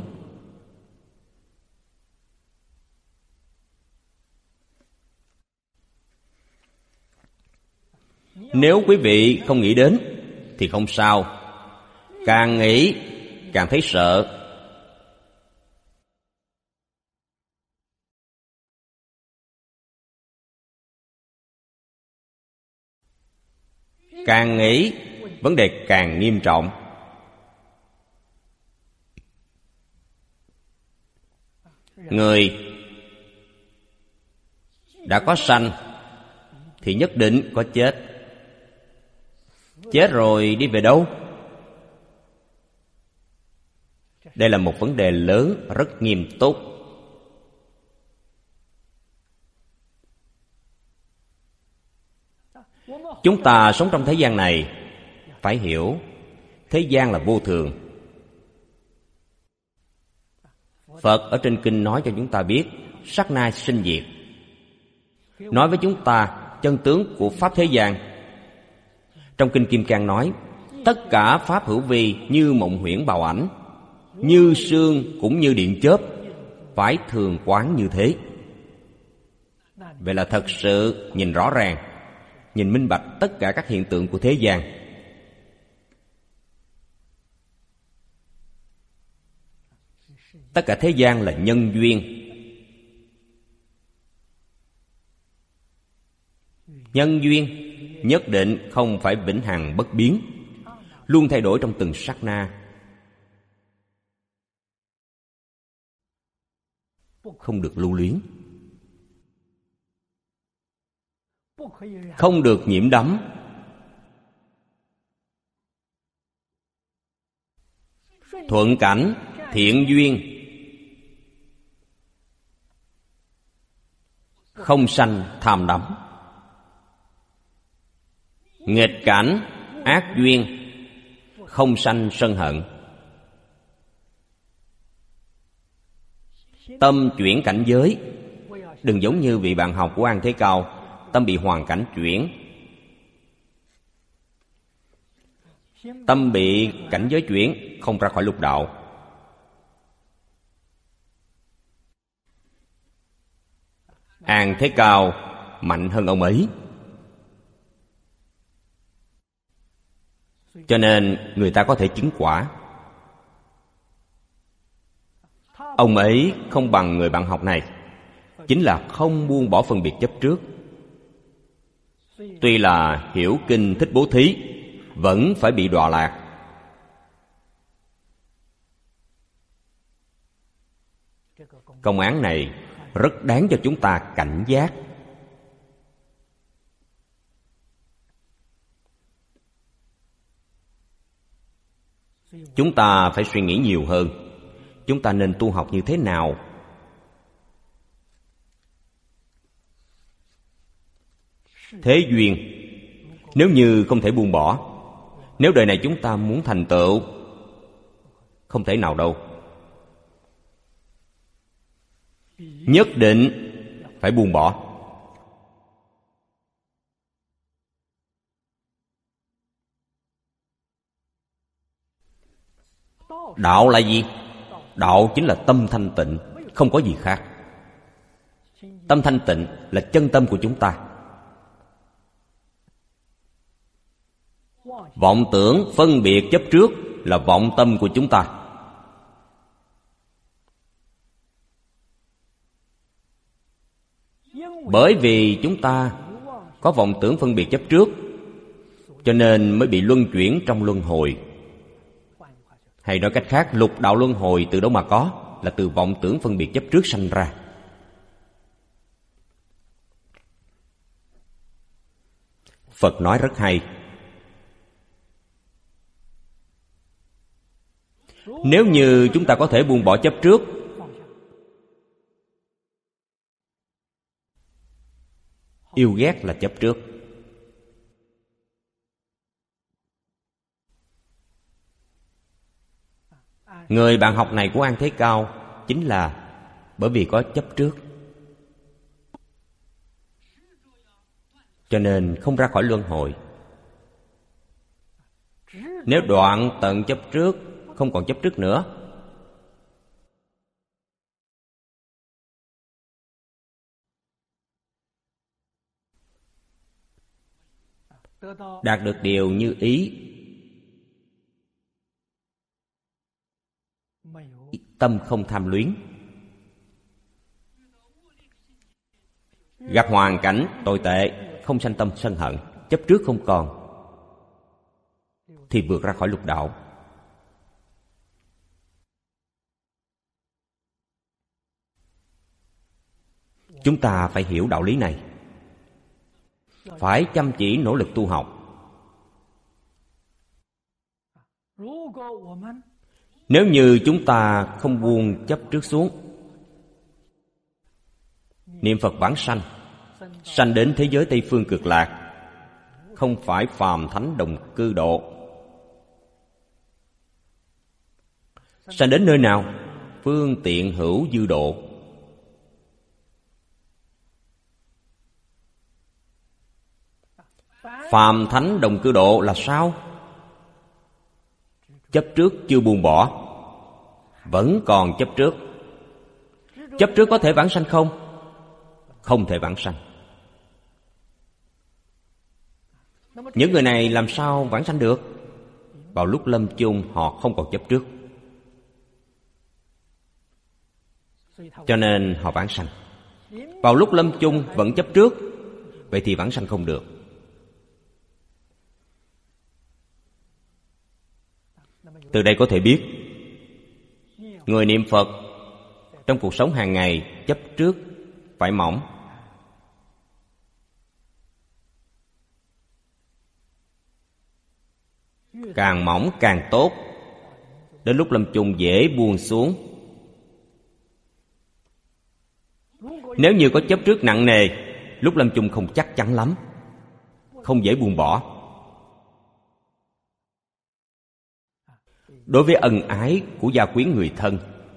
Nếu quý vị không nghĩ đến thì không sao. Càng nghĩ càng thấy sợ. Càng nghĩ vấn đề càng nghiêm trọng. Người đã có sanh thì nhất định có chết. Chết rồi đi về đâu? Đây là một vấn đề lớn, rất nghiêm túc. Chúng ta sống trong thế gian này phải hiểu thế gian là vô thường. Phật ở trên kinh nói cho chúng ta biết sát na sinh diệt, nói với chúng ta chân tướng của pháp thế gian. Trong kinh Kim Cang nói tất cả pháp hữu vi như mộng huyễn bào ảnh, như sương cũng như điện chớp, phải thường quán như thế. Vậy là thật sự nhìn rõ ràng, nhìn minh bạch tất cả các hiện tượng của thế gian. Tất cả thế gian là nhân duyên. Nhân duyên nhất định không phải vĩnh hằng bất biến, luôn thay đổi trong từng sát na. Không được lưu luyến, không được nhiễm đắm. Thuận cảnh, thiện duyên, không sanh tham đắm. Nghịch cảnh, ác duyên, không sanh sân hận. Tâm chuyển cảnh giới. Đừng giống như vị bạn học của An Thế Cao, tâm bị hoàn cảnh chuyển. Tâm bị cảnh giới chuyển, không ra khỏi lục đạo. An Thế Cao mạnh hơn ông ấy, cho nên người ta có thể chứng quả. Ông ấy không bằng người bạn học này, chính là không buông bỏ phân biệt chấp trước. Tuy là hiểu kinh Thích Bố Thí, vẫn phải bị đọa lạc. Công án này rất đáng cho chúng ta cảnh giác. Chúng ta phải suy nghĩ nhiều hơn. Chúng ta nên tu học như thế nào? Thế duyên, nếu như không thể buông bỏ, nếu đời này chúng ta muốn thành tựu, không thể nào đâu. Nhất định phải buông bỏ. Đạo là gì? Đạo chính là tâm thanh tịnh, không có gì khác. Tâm thanh tịnh là chân tâm của chúng ta. Vọng tưởng phân biệt chấp trước là vọng tâm của chúng ta. Bởi vì chúng ta có vọng tưởng phân biệt chấp trước, cho nên mới bị luân chuyển trong luân hồi. Hay nói cách khác, lục đạo luân hồi từ đâu mà có? Là từ vọng tưởng phân biệt chấp trước sanh ra. Phật nói rất hay. Nếu như chúng ta có thể buông bỏ chấp trước, yêu ghét là chấp trước. Người bạn học này của An Thế Cao chính là bởi vì có chấp trước, cho nên không ra khỏi luân hồi. Nếu đoạn tận chấp trước, không còn chấp trước nữa, đạt được điều như ý, tâm không tham luyến. Gặp hoàn cảnh tồi tệ, không sanh tâm sân hận, chấp trước không còn, thì vượt ra khỏi lục đạo. Chúng ta phải hiểu đạo lý này, phải chăm chỉ nỗ lực tu học. Nếu như chúng ta không buông chấp trước xuống, niệm Phật vãng sanh, sanh đến thế giới Tây Phương Cực Lạc, không phải phàm thánh đồng cư độ. Sanh đến nơi nào? Phương tiện hữu dư độ. Phàm thánh đồng cư độ là sao? Chấp trước chưa buông bỏ, vẫn còn chấp trước. Chấp trước có thể vãng sanh không? Không thể vãng sanh. Những người này làm sao vãng sanh được? Vào lúc lâm chung họ không còn chấp trước, cho nên họ vãng sanh. Vào lúc lâm chung vẫn chấp trước, vậy thì vãng sanh không được. Từ đây có thể biết, người niệm Phật trong cuộc sống hàng ngày chấp trước phải mỏng. Càng mỏng càng tốt. Đến lúc lâm chung dễ buông xuống. Nếu như có chấp trước nặng nề, lúc lâm chung không chắc chắn lắm, không dễ buông bỏ. Đối với ân ái của gia quyến người thân,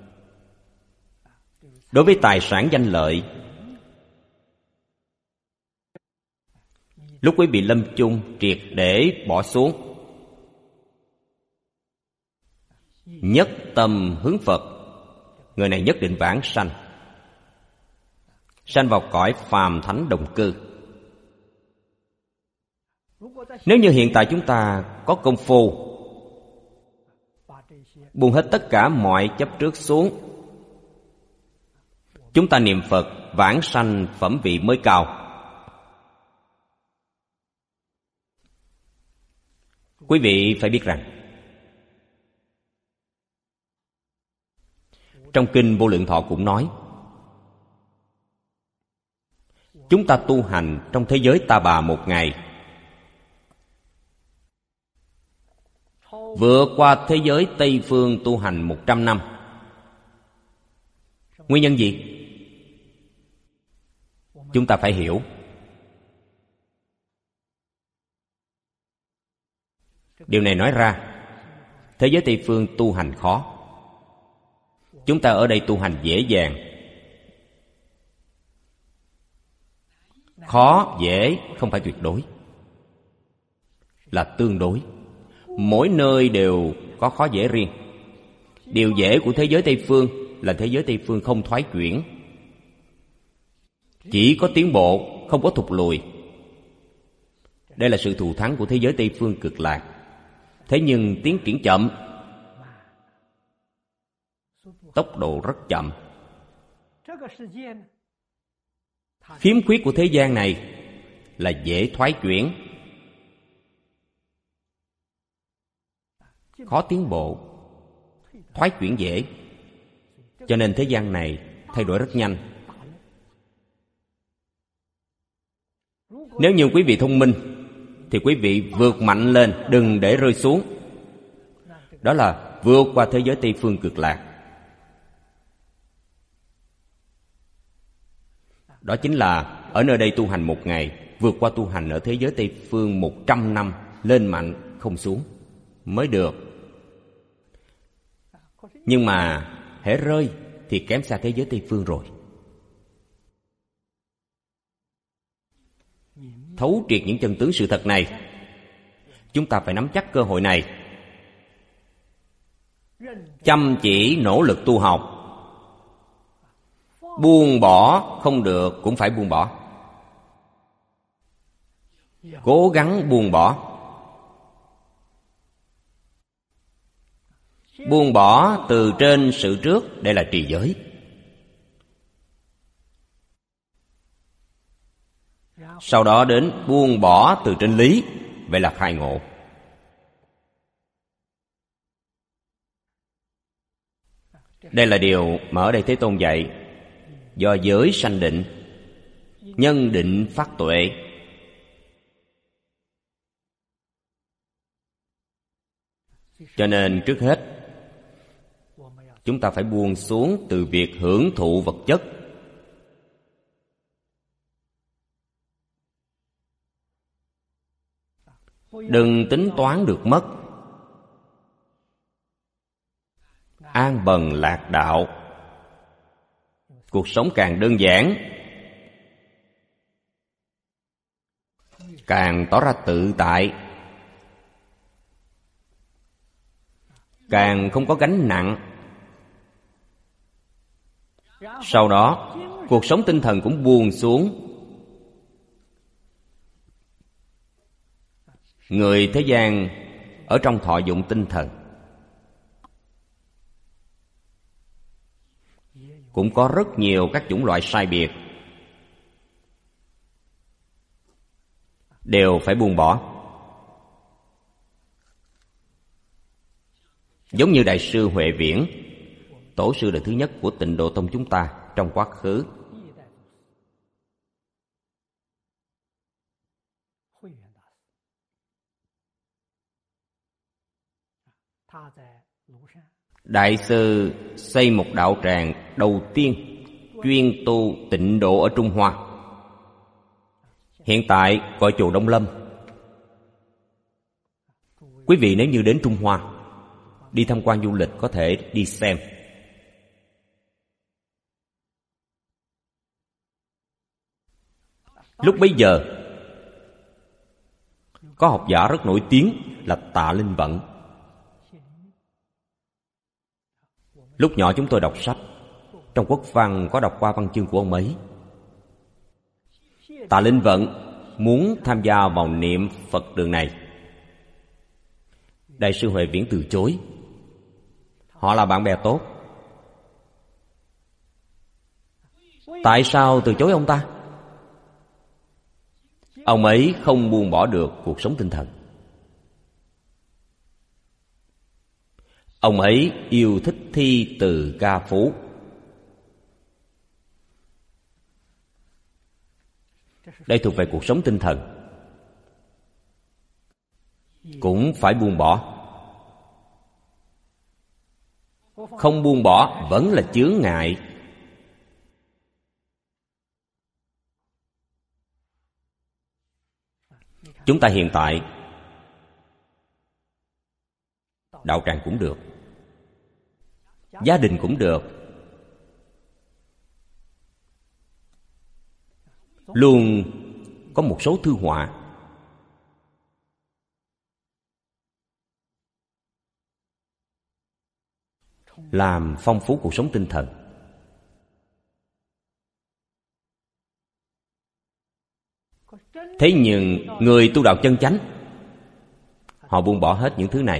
đối với tài sản danh lợi, lúc quý vị lâm chung triệt để bỏ xuống, nhất tâm hướng Phật, người này nhất định vãng sanh, sanh vào cõi phàm thánh đồng cư. Nếu như hiện tại chúng ta có công phu buông hết tất cả mọi chấp trước xuống, chúng ta niệm Phật vãng sanh phẩm vị mới cao. Quý vị phải biết rằng, trong Kinh Vô Lượng Thọ cũng nói, chúng ta tu hành trong thế giới Ta Bà một ngày, vượt qua thế giới Tây Phương tu hành 100 năm. Nguyên nhân gì? Chúng ta phải hiểu. Điều này nói ra, thế giới Tây Phương tu hành khó, chúng ta ở đây tu hành dễ dàng. Khó, dễ không phải tuyệt đối, là tương đối. Mỗi nơi đều có khó dễ riêng. Điều dễ của thế giới Tây Phương là thế giới Tây Phương không thoái chuyển, chỉ có tiến bộ, không có thụt lùi. Đây là sự thù thắng của thế giới Tây Phương Cực Lạc. Thế nhưng tiến triển chậm, tốc độ rất chậm. Khiếm khuyết của thế gian này là dễ thoái chuyển, khó tiến bộ, thoái chuyển dễ. Cho nên thế gian này thay đổi rất nhanh. Nếu như quý vị thông minh thì quý vị vượt mạnh lên, đừng để rơi xuống. Đó là vượt qua thế giới Tây Phương Cực Lạc. Đó chính là ở nơi đây tu hành một ngày, vượt qua tu hành ở thế giới Tây Phương 100 năm, lên mạnh không xuống mới được. Nhưng mà hễ rơi thì kém xa thế giới Tây Phương rồi. Thấu triệt những chân tướng sự thật này, chúng ta phải nắm chắc cơ hội này, chăm chỉ nỗ lực tu học. Buông bỏ không được cũng phải buông bỏ, cố gắng buông bỏ. Buông bỏ từ trên sự trước, đây là trì giới. Sau đó đến buông bỏ từ trên lý, vậy là khai ngộ. Đây là điều mà ở đây Thế Tôn dạy. Do giới sanh định, nhân định phát tuệ. Cho nên trước hết chúng ta phải buông xuống từ việc hưởng thụ vật chất. Đừng tính toán được mất. An bần lạc đạo. Cuộc sống càng đơn giản, càng tỏ ra tự tại, càng không có gánh nặng. Sau đó, cuộc sống tinh thần cũng buông xuống. Người thế gian ở trong thọ dụng tinh thần cũng có rất nhiều các chủng loại sai biệt, đều phải buông bỏ. Giống như Đại sư Huệ Viễn, tổ sư đời thứ nhất của Tịnh Độ Tông chúng ta trong quá khứ. Đại sư xây một đạo tràng đầu tiên chuyên tu tịnh độ ở Trung Hoa. Hiện tại gọi chùa Đông Lâm. Quý vị nếu như đến Trung Hoa đi tham quan du lịch có thể đi xem. Lúc bấy giờ có học giả rất nổi tiếng là Tạ Linh Vận. Lúc nhỏ chúng tôi đọc sách, trong Quốc văn có đọc qua văn chương của ông ấy. Tạ Linh Vận muốn tham gia vào niệm Phật đường này. Đại sư Huệ Viễn từ chối. Họ là bạn bè tốt. Tại sao từ chối ông ta? Ông ấy không buông bỏ được cuộc sống tinh thần. Ông ấy yêu thích thi từ ca phú. Đây thuộc về cuộc sống tinh thần, cũng phải buông bỏ. Không buông bỏ vẫn là chướng ngại. Chúng ta hiện tại đạo tràng cũng được, gia đình cũng được, luôn có một số thư họa. Làm phong phú cuộc sống tinh thần. Thế nhưng người tu đạo chân chánh, họ buông bỏ hết những thứ này.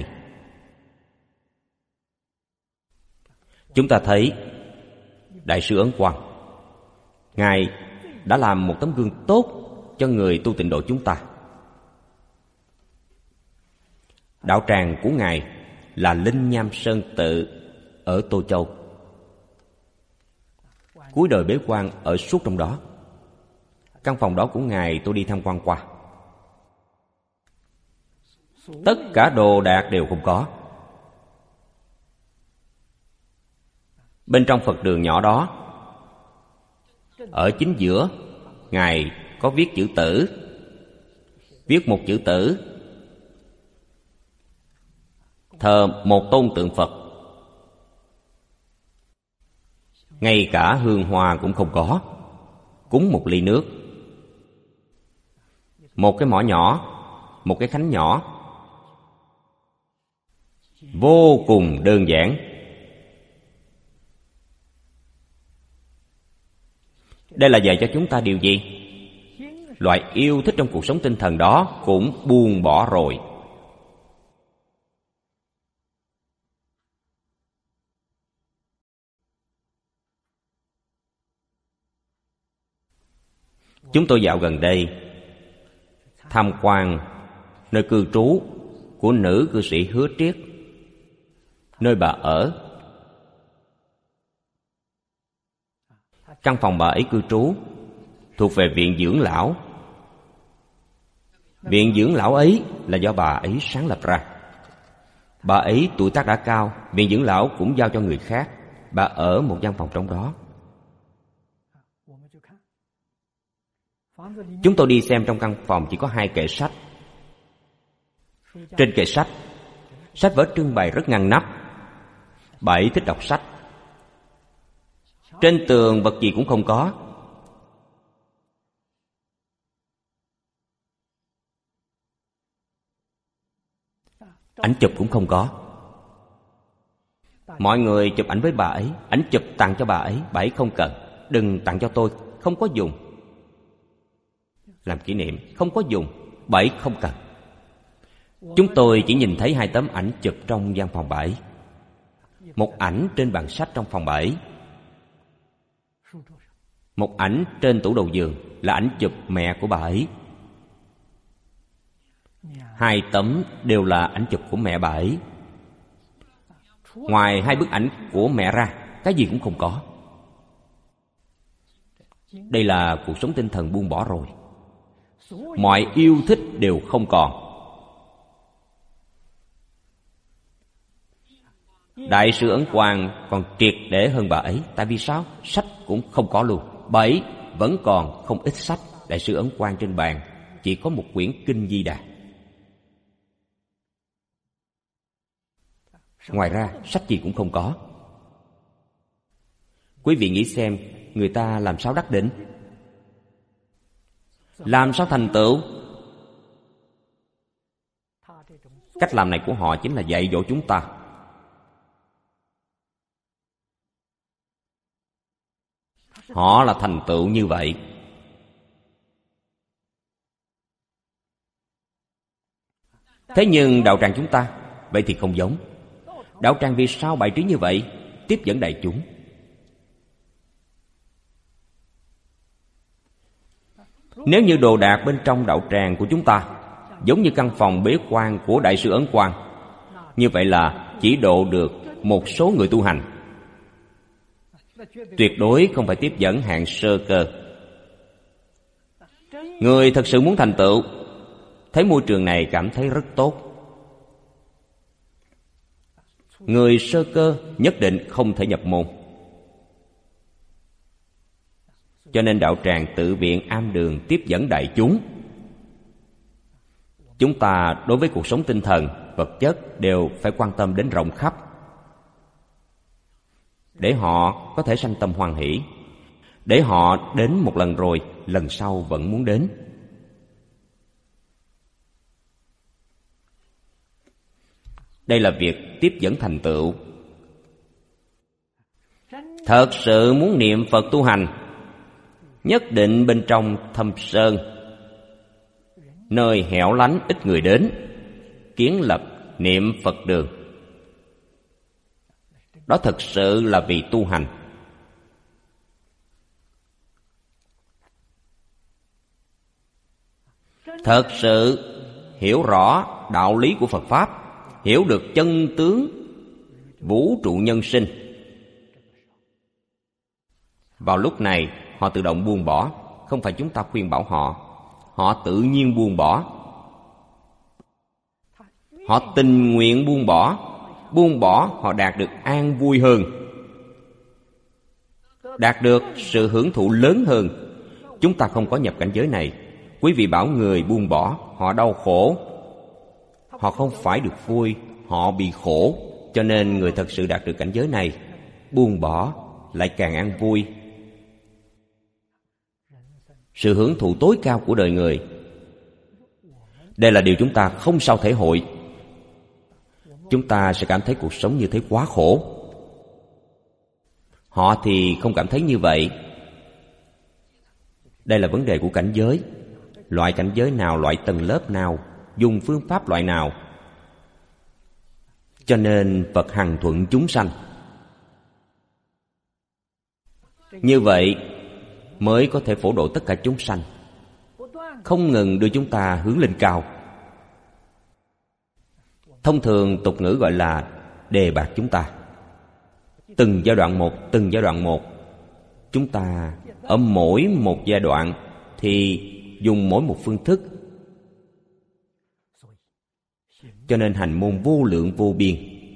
Chúng ta thấy Đại sư Ấn Quang, Ngài đã làm một tấm gương tốt cho người tu tịnh độ chúng ta. Đạo tràng của Ngài là Linh Nham Sơn Tự ở Tô Châu. Cuối đời bế quan ở suốt trong đó. Căn phòng đó của Ngài tôi đi tham quan qua. Tất cả đồ đạc đều không có. Bên trong Phật đường nhỏ đó, ở chính giữa, Ngài có viết chữ tử. Viết một chữ tử, thờ một tôn tượng Phật. Ngay cả hương hoa cũng không có. Cúng một ly nước, một cái mõ nhỏ, một cái khánh nhỏ, vô cùng đơn giản. Đây là dạy cho chúng ta điều gì? Loại yêu thích trong cuộc sống tinh thần đó cũng buông bỏ rồi. Chúng tôi dạo gần đây tham quan nơi cư trú của nữ cư sĩ Hứa Triết, nơi bà ở. Căn phòng bà ấy cư trú thuộc về viện dưỡng lão. Viện dưỡng lão ấy là do bà ấy sáng lập ra. Bà ấy tuổi tác đã cao, viện dưỡng lão cũng giao cho người khác. Bà ở một gian phòng trong đó. Chúng tôi đi xem trong căn phòng chỉ có 2 kệ sách. Trên kệ sách, sách vở trưng bày rất ngăn nắp. Bà ấy thích đọc sách. Trên tường vật gì cũng không có. Ảnh chụp cũng không có. Mọi người chụp ảnh với bà ấy, ảnh chụp tặng cho bà ấy không cần. Đừng tặng cho tôi, không có dùng. Làm kỷ niệm, không có dùng, bà ấy không cần. Chúng tôi chỉ nhìn thấy 2 tấm ảnh chụp trong gian phòng bà ấy. Một ảnh trên bàn sách trong phòng bà ấy. Một ảnh trên tủ đầu giường là ảnh chụp mẹ của bà ấy. 2 tấm đều là ảnh chụp của mẹ bà ấy. Ngoài 2 bức ảnh của mẹ ra, cái gì cũng không có. Đây là cuộc sống tinh thần buông bỏ rồi. Mọi yêu thích đều không còn. Đại sư Ấn Quang còn triệt để hơn bà ấy. Tại vì sao? Sách cũng không có luôn. Bà ấy vẫn còn không ít sách. Đại sư Ấn Quang trên bàn chỉ có một quyển Kinh Di Đà. Ngoài ra sách gì cũng không có. Quý vị nghĩ xem, người ta làm sao đắc định? Làm sao thành tựu? Cách làm này của họ chính là dạy dỗ chúng ta. Họ là thành tựu như vậy. Thế nhưng đạo tràng chúng ta, vậy thì không giống. Đạo tràng vì sao bài trí như vậy? Tiếp dẫn đại chúng. Nếu như đồ đạc bên trong đạo tràng của chúng ta giống như căn phòng bế quan của Đại sư Ấn Quang, như vậy là chỉ độ được một số người tu hành, tuyệt đối không phải tiếp dẫn hạng sơ cơ. Người thật sự muốn thành tựu, thấy môi trường này cảm thấy rất tốt. Người sơ cơ nhất định không thể nhập môn. Cho nên đạo tràng Tự Viện Am Đường tiếp dẫn đại chúng. Chúng ta đối với cuộc sống tinh thần, vật chất đều phải quan tâm đến rộng khắp, để họ có thể sanh tâm hoan hỷ, để họ đến một lần rồi, lần sau vẫn muốn đến. Đây là việc tiếp dẫn thành tựu. Thật sự muốn niệm Phật tu hành, nhất định bên trong thâm sơn, nơi hẻo lánh ít người đến, kiến lập niệm Phật đường. Đó thật sự là vì tu hành. Thật sự hiểu rõ đạo lý của Phật Pháp, hiểu được chân tướng vũ trụ nhân sinh. Vào lúc này họ tự động buông bỏ, không phải chúng ta khuyên bảo họ. Họ tự nhiên buông bỏ. Họ tình nguyện buông bỏ. Buông bỏ họ đạt được an vui hơn, đạt được sự hưởng thụ lớn hơn. Chúng ta không có nhập cảnh giới này. Quý vị bảo người buông bỏ, họ đau khổ. Họ không phải được vui, họ bị khổ. Cho nên người thật sự đạt được cảnh giới này, buông bỏ lại càng an vui. Sự hưởng thụ tối cao của đời người. Đây là điều chúng ta không sao thể hội. Chúng ta sẽ cảm thấy cuộc sống như thế quá khổ. Họ thì không cảm thấy như vậy. Đây là vấn đề của cảnh giới. Loại cảnh giới nào, loại tầng lớp nào, dùng phương pháp loại nào. Cho nên Phật hằng thuận chúng sanh. Như vậy mới có thể phổ độ tất cả chúng sanh, không ngừng đưa chúng ta hướng lên cao. Thông thường tục ngữ gọi là đề bạt chúng ta. Từng giai đoạn một, từng giai đoạn một. Chúng ta ở mỗi một giai đoạn thì dùng mỗi một phương thức. Cho nên hành môn vô lượng vô biên.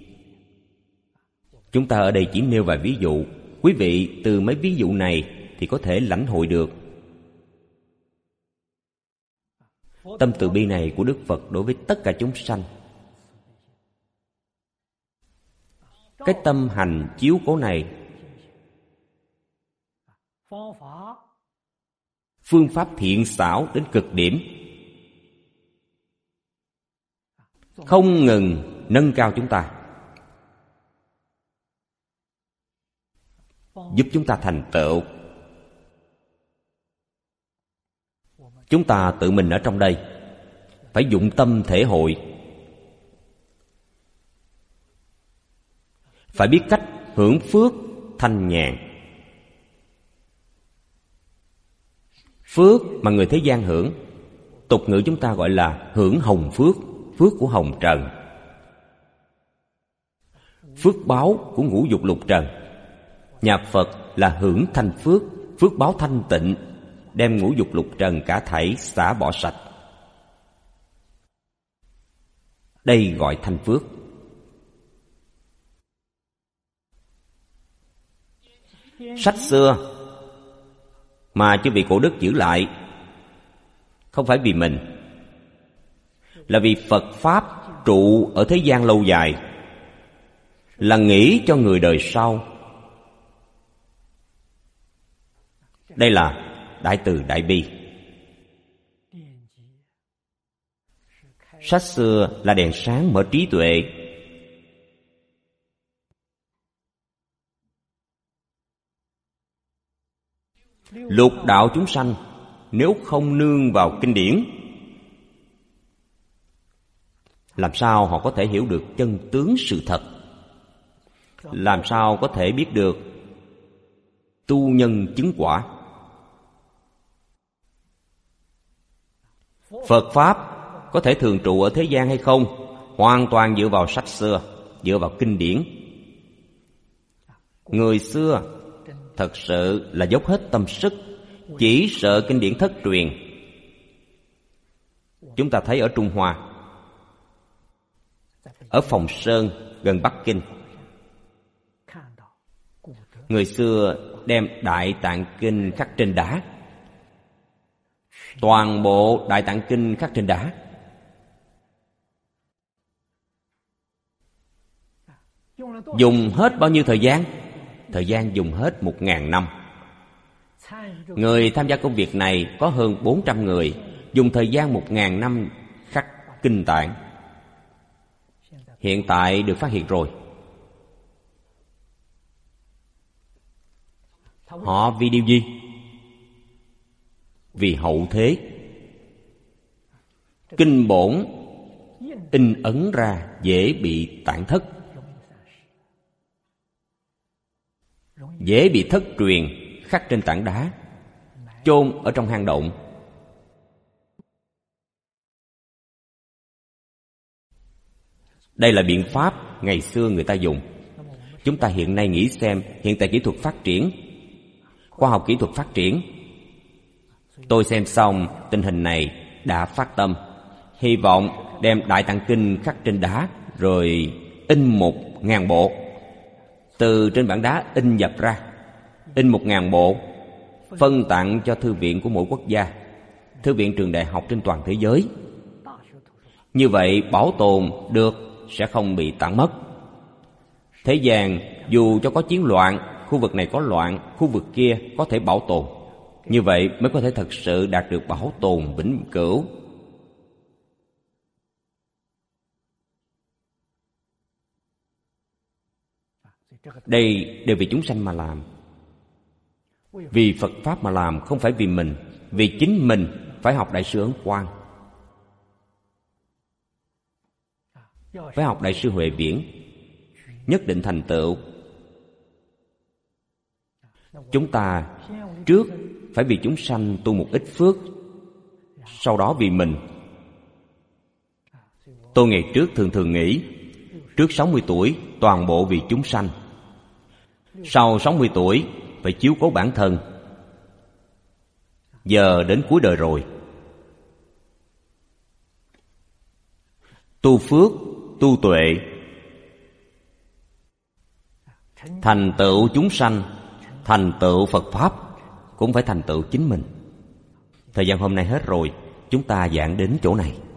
Chúng ta ở đây chỉ nêu vài ví dụ. Quý vị từ mấy ví dụ này thì có thể lãnh hội được. Tâm từ bi này của Đức Phật đối với tất cả chúng sanh, cái tâm hành chiếu cố này, phương pháp thiện xảo đến cực điểm, không ngừng nâng cao chúng ta, giúp chúng ta thành tựu. Chúng ta tự mình ở trong đây phải dụng tâm thể hội, phải biết cách hưởng phước thanh nhàn. Phước mà người thế gian hưởng, tục ngữ chúng ta gọi là hưởng hồng phước, phước của hồng trần, phước báo của ngũ dục lục trần. Nhà Phật là hưởng thanh phước, phước báo thanh tịnh, đem ngũ dục lục trần cả thảy xả bỏ sạch. Đây gọi thanh phước. Sách xưa mà chư vị cổ đức giữ lại, không phải vì mình, là vì Phật Pháp trụ ở thế gian lâu dài, là nghĩ cho người đời sau. Đây là đại từ đại bi. Sách xưa là đèn sáng mở trí tuệ. Lục đạo chúng sanh nếu không nương vào kinh điển, làm sao họ có thể hiểu được chân tướng sự thật? Làm sao có thể biết được tu nhân chứng quả? Phật Pháp có thể thường trụ ở thế gian hay không, hoàn toàn dựa vào sách xưa, dựa vào kinh điển. Người xưa thật sự là dốc hết tâm sức, chỉ sợ kinh điển thất truyền. Chúng ta thấy ở Trung Hoa, ở Phòng Sơn gần Bắc Kinh, người xưa đem Đại Tạng Kinh khắc trên đá. Toàn bộ Đại Tạng Kinh khắc trên đá. Dùng hết bao nhiêu thời gian? Thời gian dùng hết 1000 năm. Người tham gia công việc này có hơn 400 người, dùng thời gian 1000 năm khắc kinh tạng. Hiện tại được phát hiện rồi. Họ vì điều gì? Vì hậu thế. Kinh bổn in ấn ra dễ bị tản thất, dễ bị thất truyền, khắc trên tảng đá, chôn ở trong hang động. Đây là biện pháp ngày xưa người ta dùng. Chúng ta hiện nay nghĩ xem, hiện tại kỹ thuật phát triển, khoa học kỹ thuật phát triển. Tôi xem xong tình hình này đã phát tâm, hy vọng đem Đại Tạng Kinh khắc trên đá, rồi in 1000 bộ. Từ trên bảng đá in dập ra, in 1000 bộ, phân tặng cho thư viện của mỗi quốc gia, thư viện trường đại học trên toàn thế giới. Như vậy bảo tồn được, sẽ không bị tản mất. Thế gian dù cho có chiến loạn, khu vực này có loạn, khu vực kia có thể bảo tồn. Như vậy mới có thể thật sự đạt được bảo tồn vĩnh cửu. Đây đều vì chúng sanh mà làm, vì Phật Pháp mà làm, không phải vì mình. Vì chính mình phải học Đại sư Ấn Quang, phải học Đại sư Huệ Viễn, nhất định thành tựu. Chúng ta trước phải vì chúng sanh tu một ít phước, sau đó vì mình. Tôi ngày trước thường nghĩ, trước 60 tuổi toàn bộ vì chúng sanh, sau 60 tuổi phải chiếu cố bản thân. Giờ đến cuối đời rồi, tu phước, tu tuệ, thành tựu chúng sanh, thành tựu Phật Pháp, cũng phải thành tựu chính mình. Thời gian hôm nay hết rồi. chúng ta giảng đến chỗ này.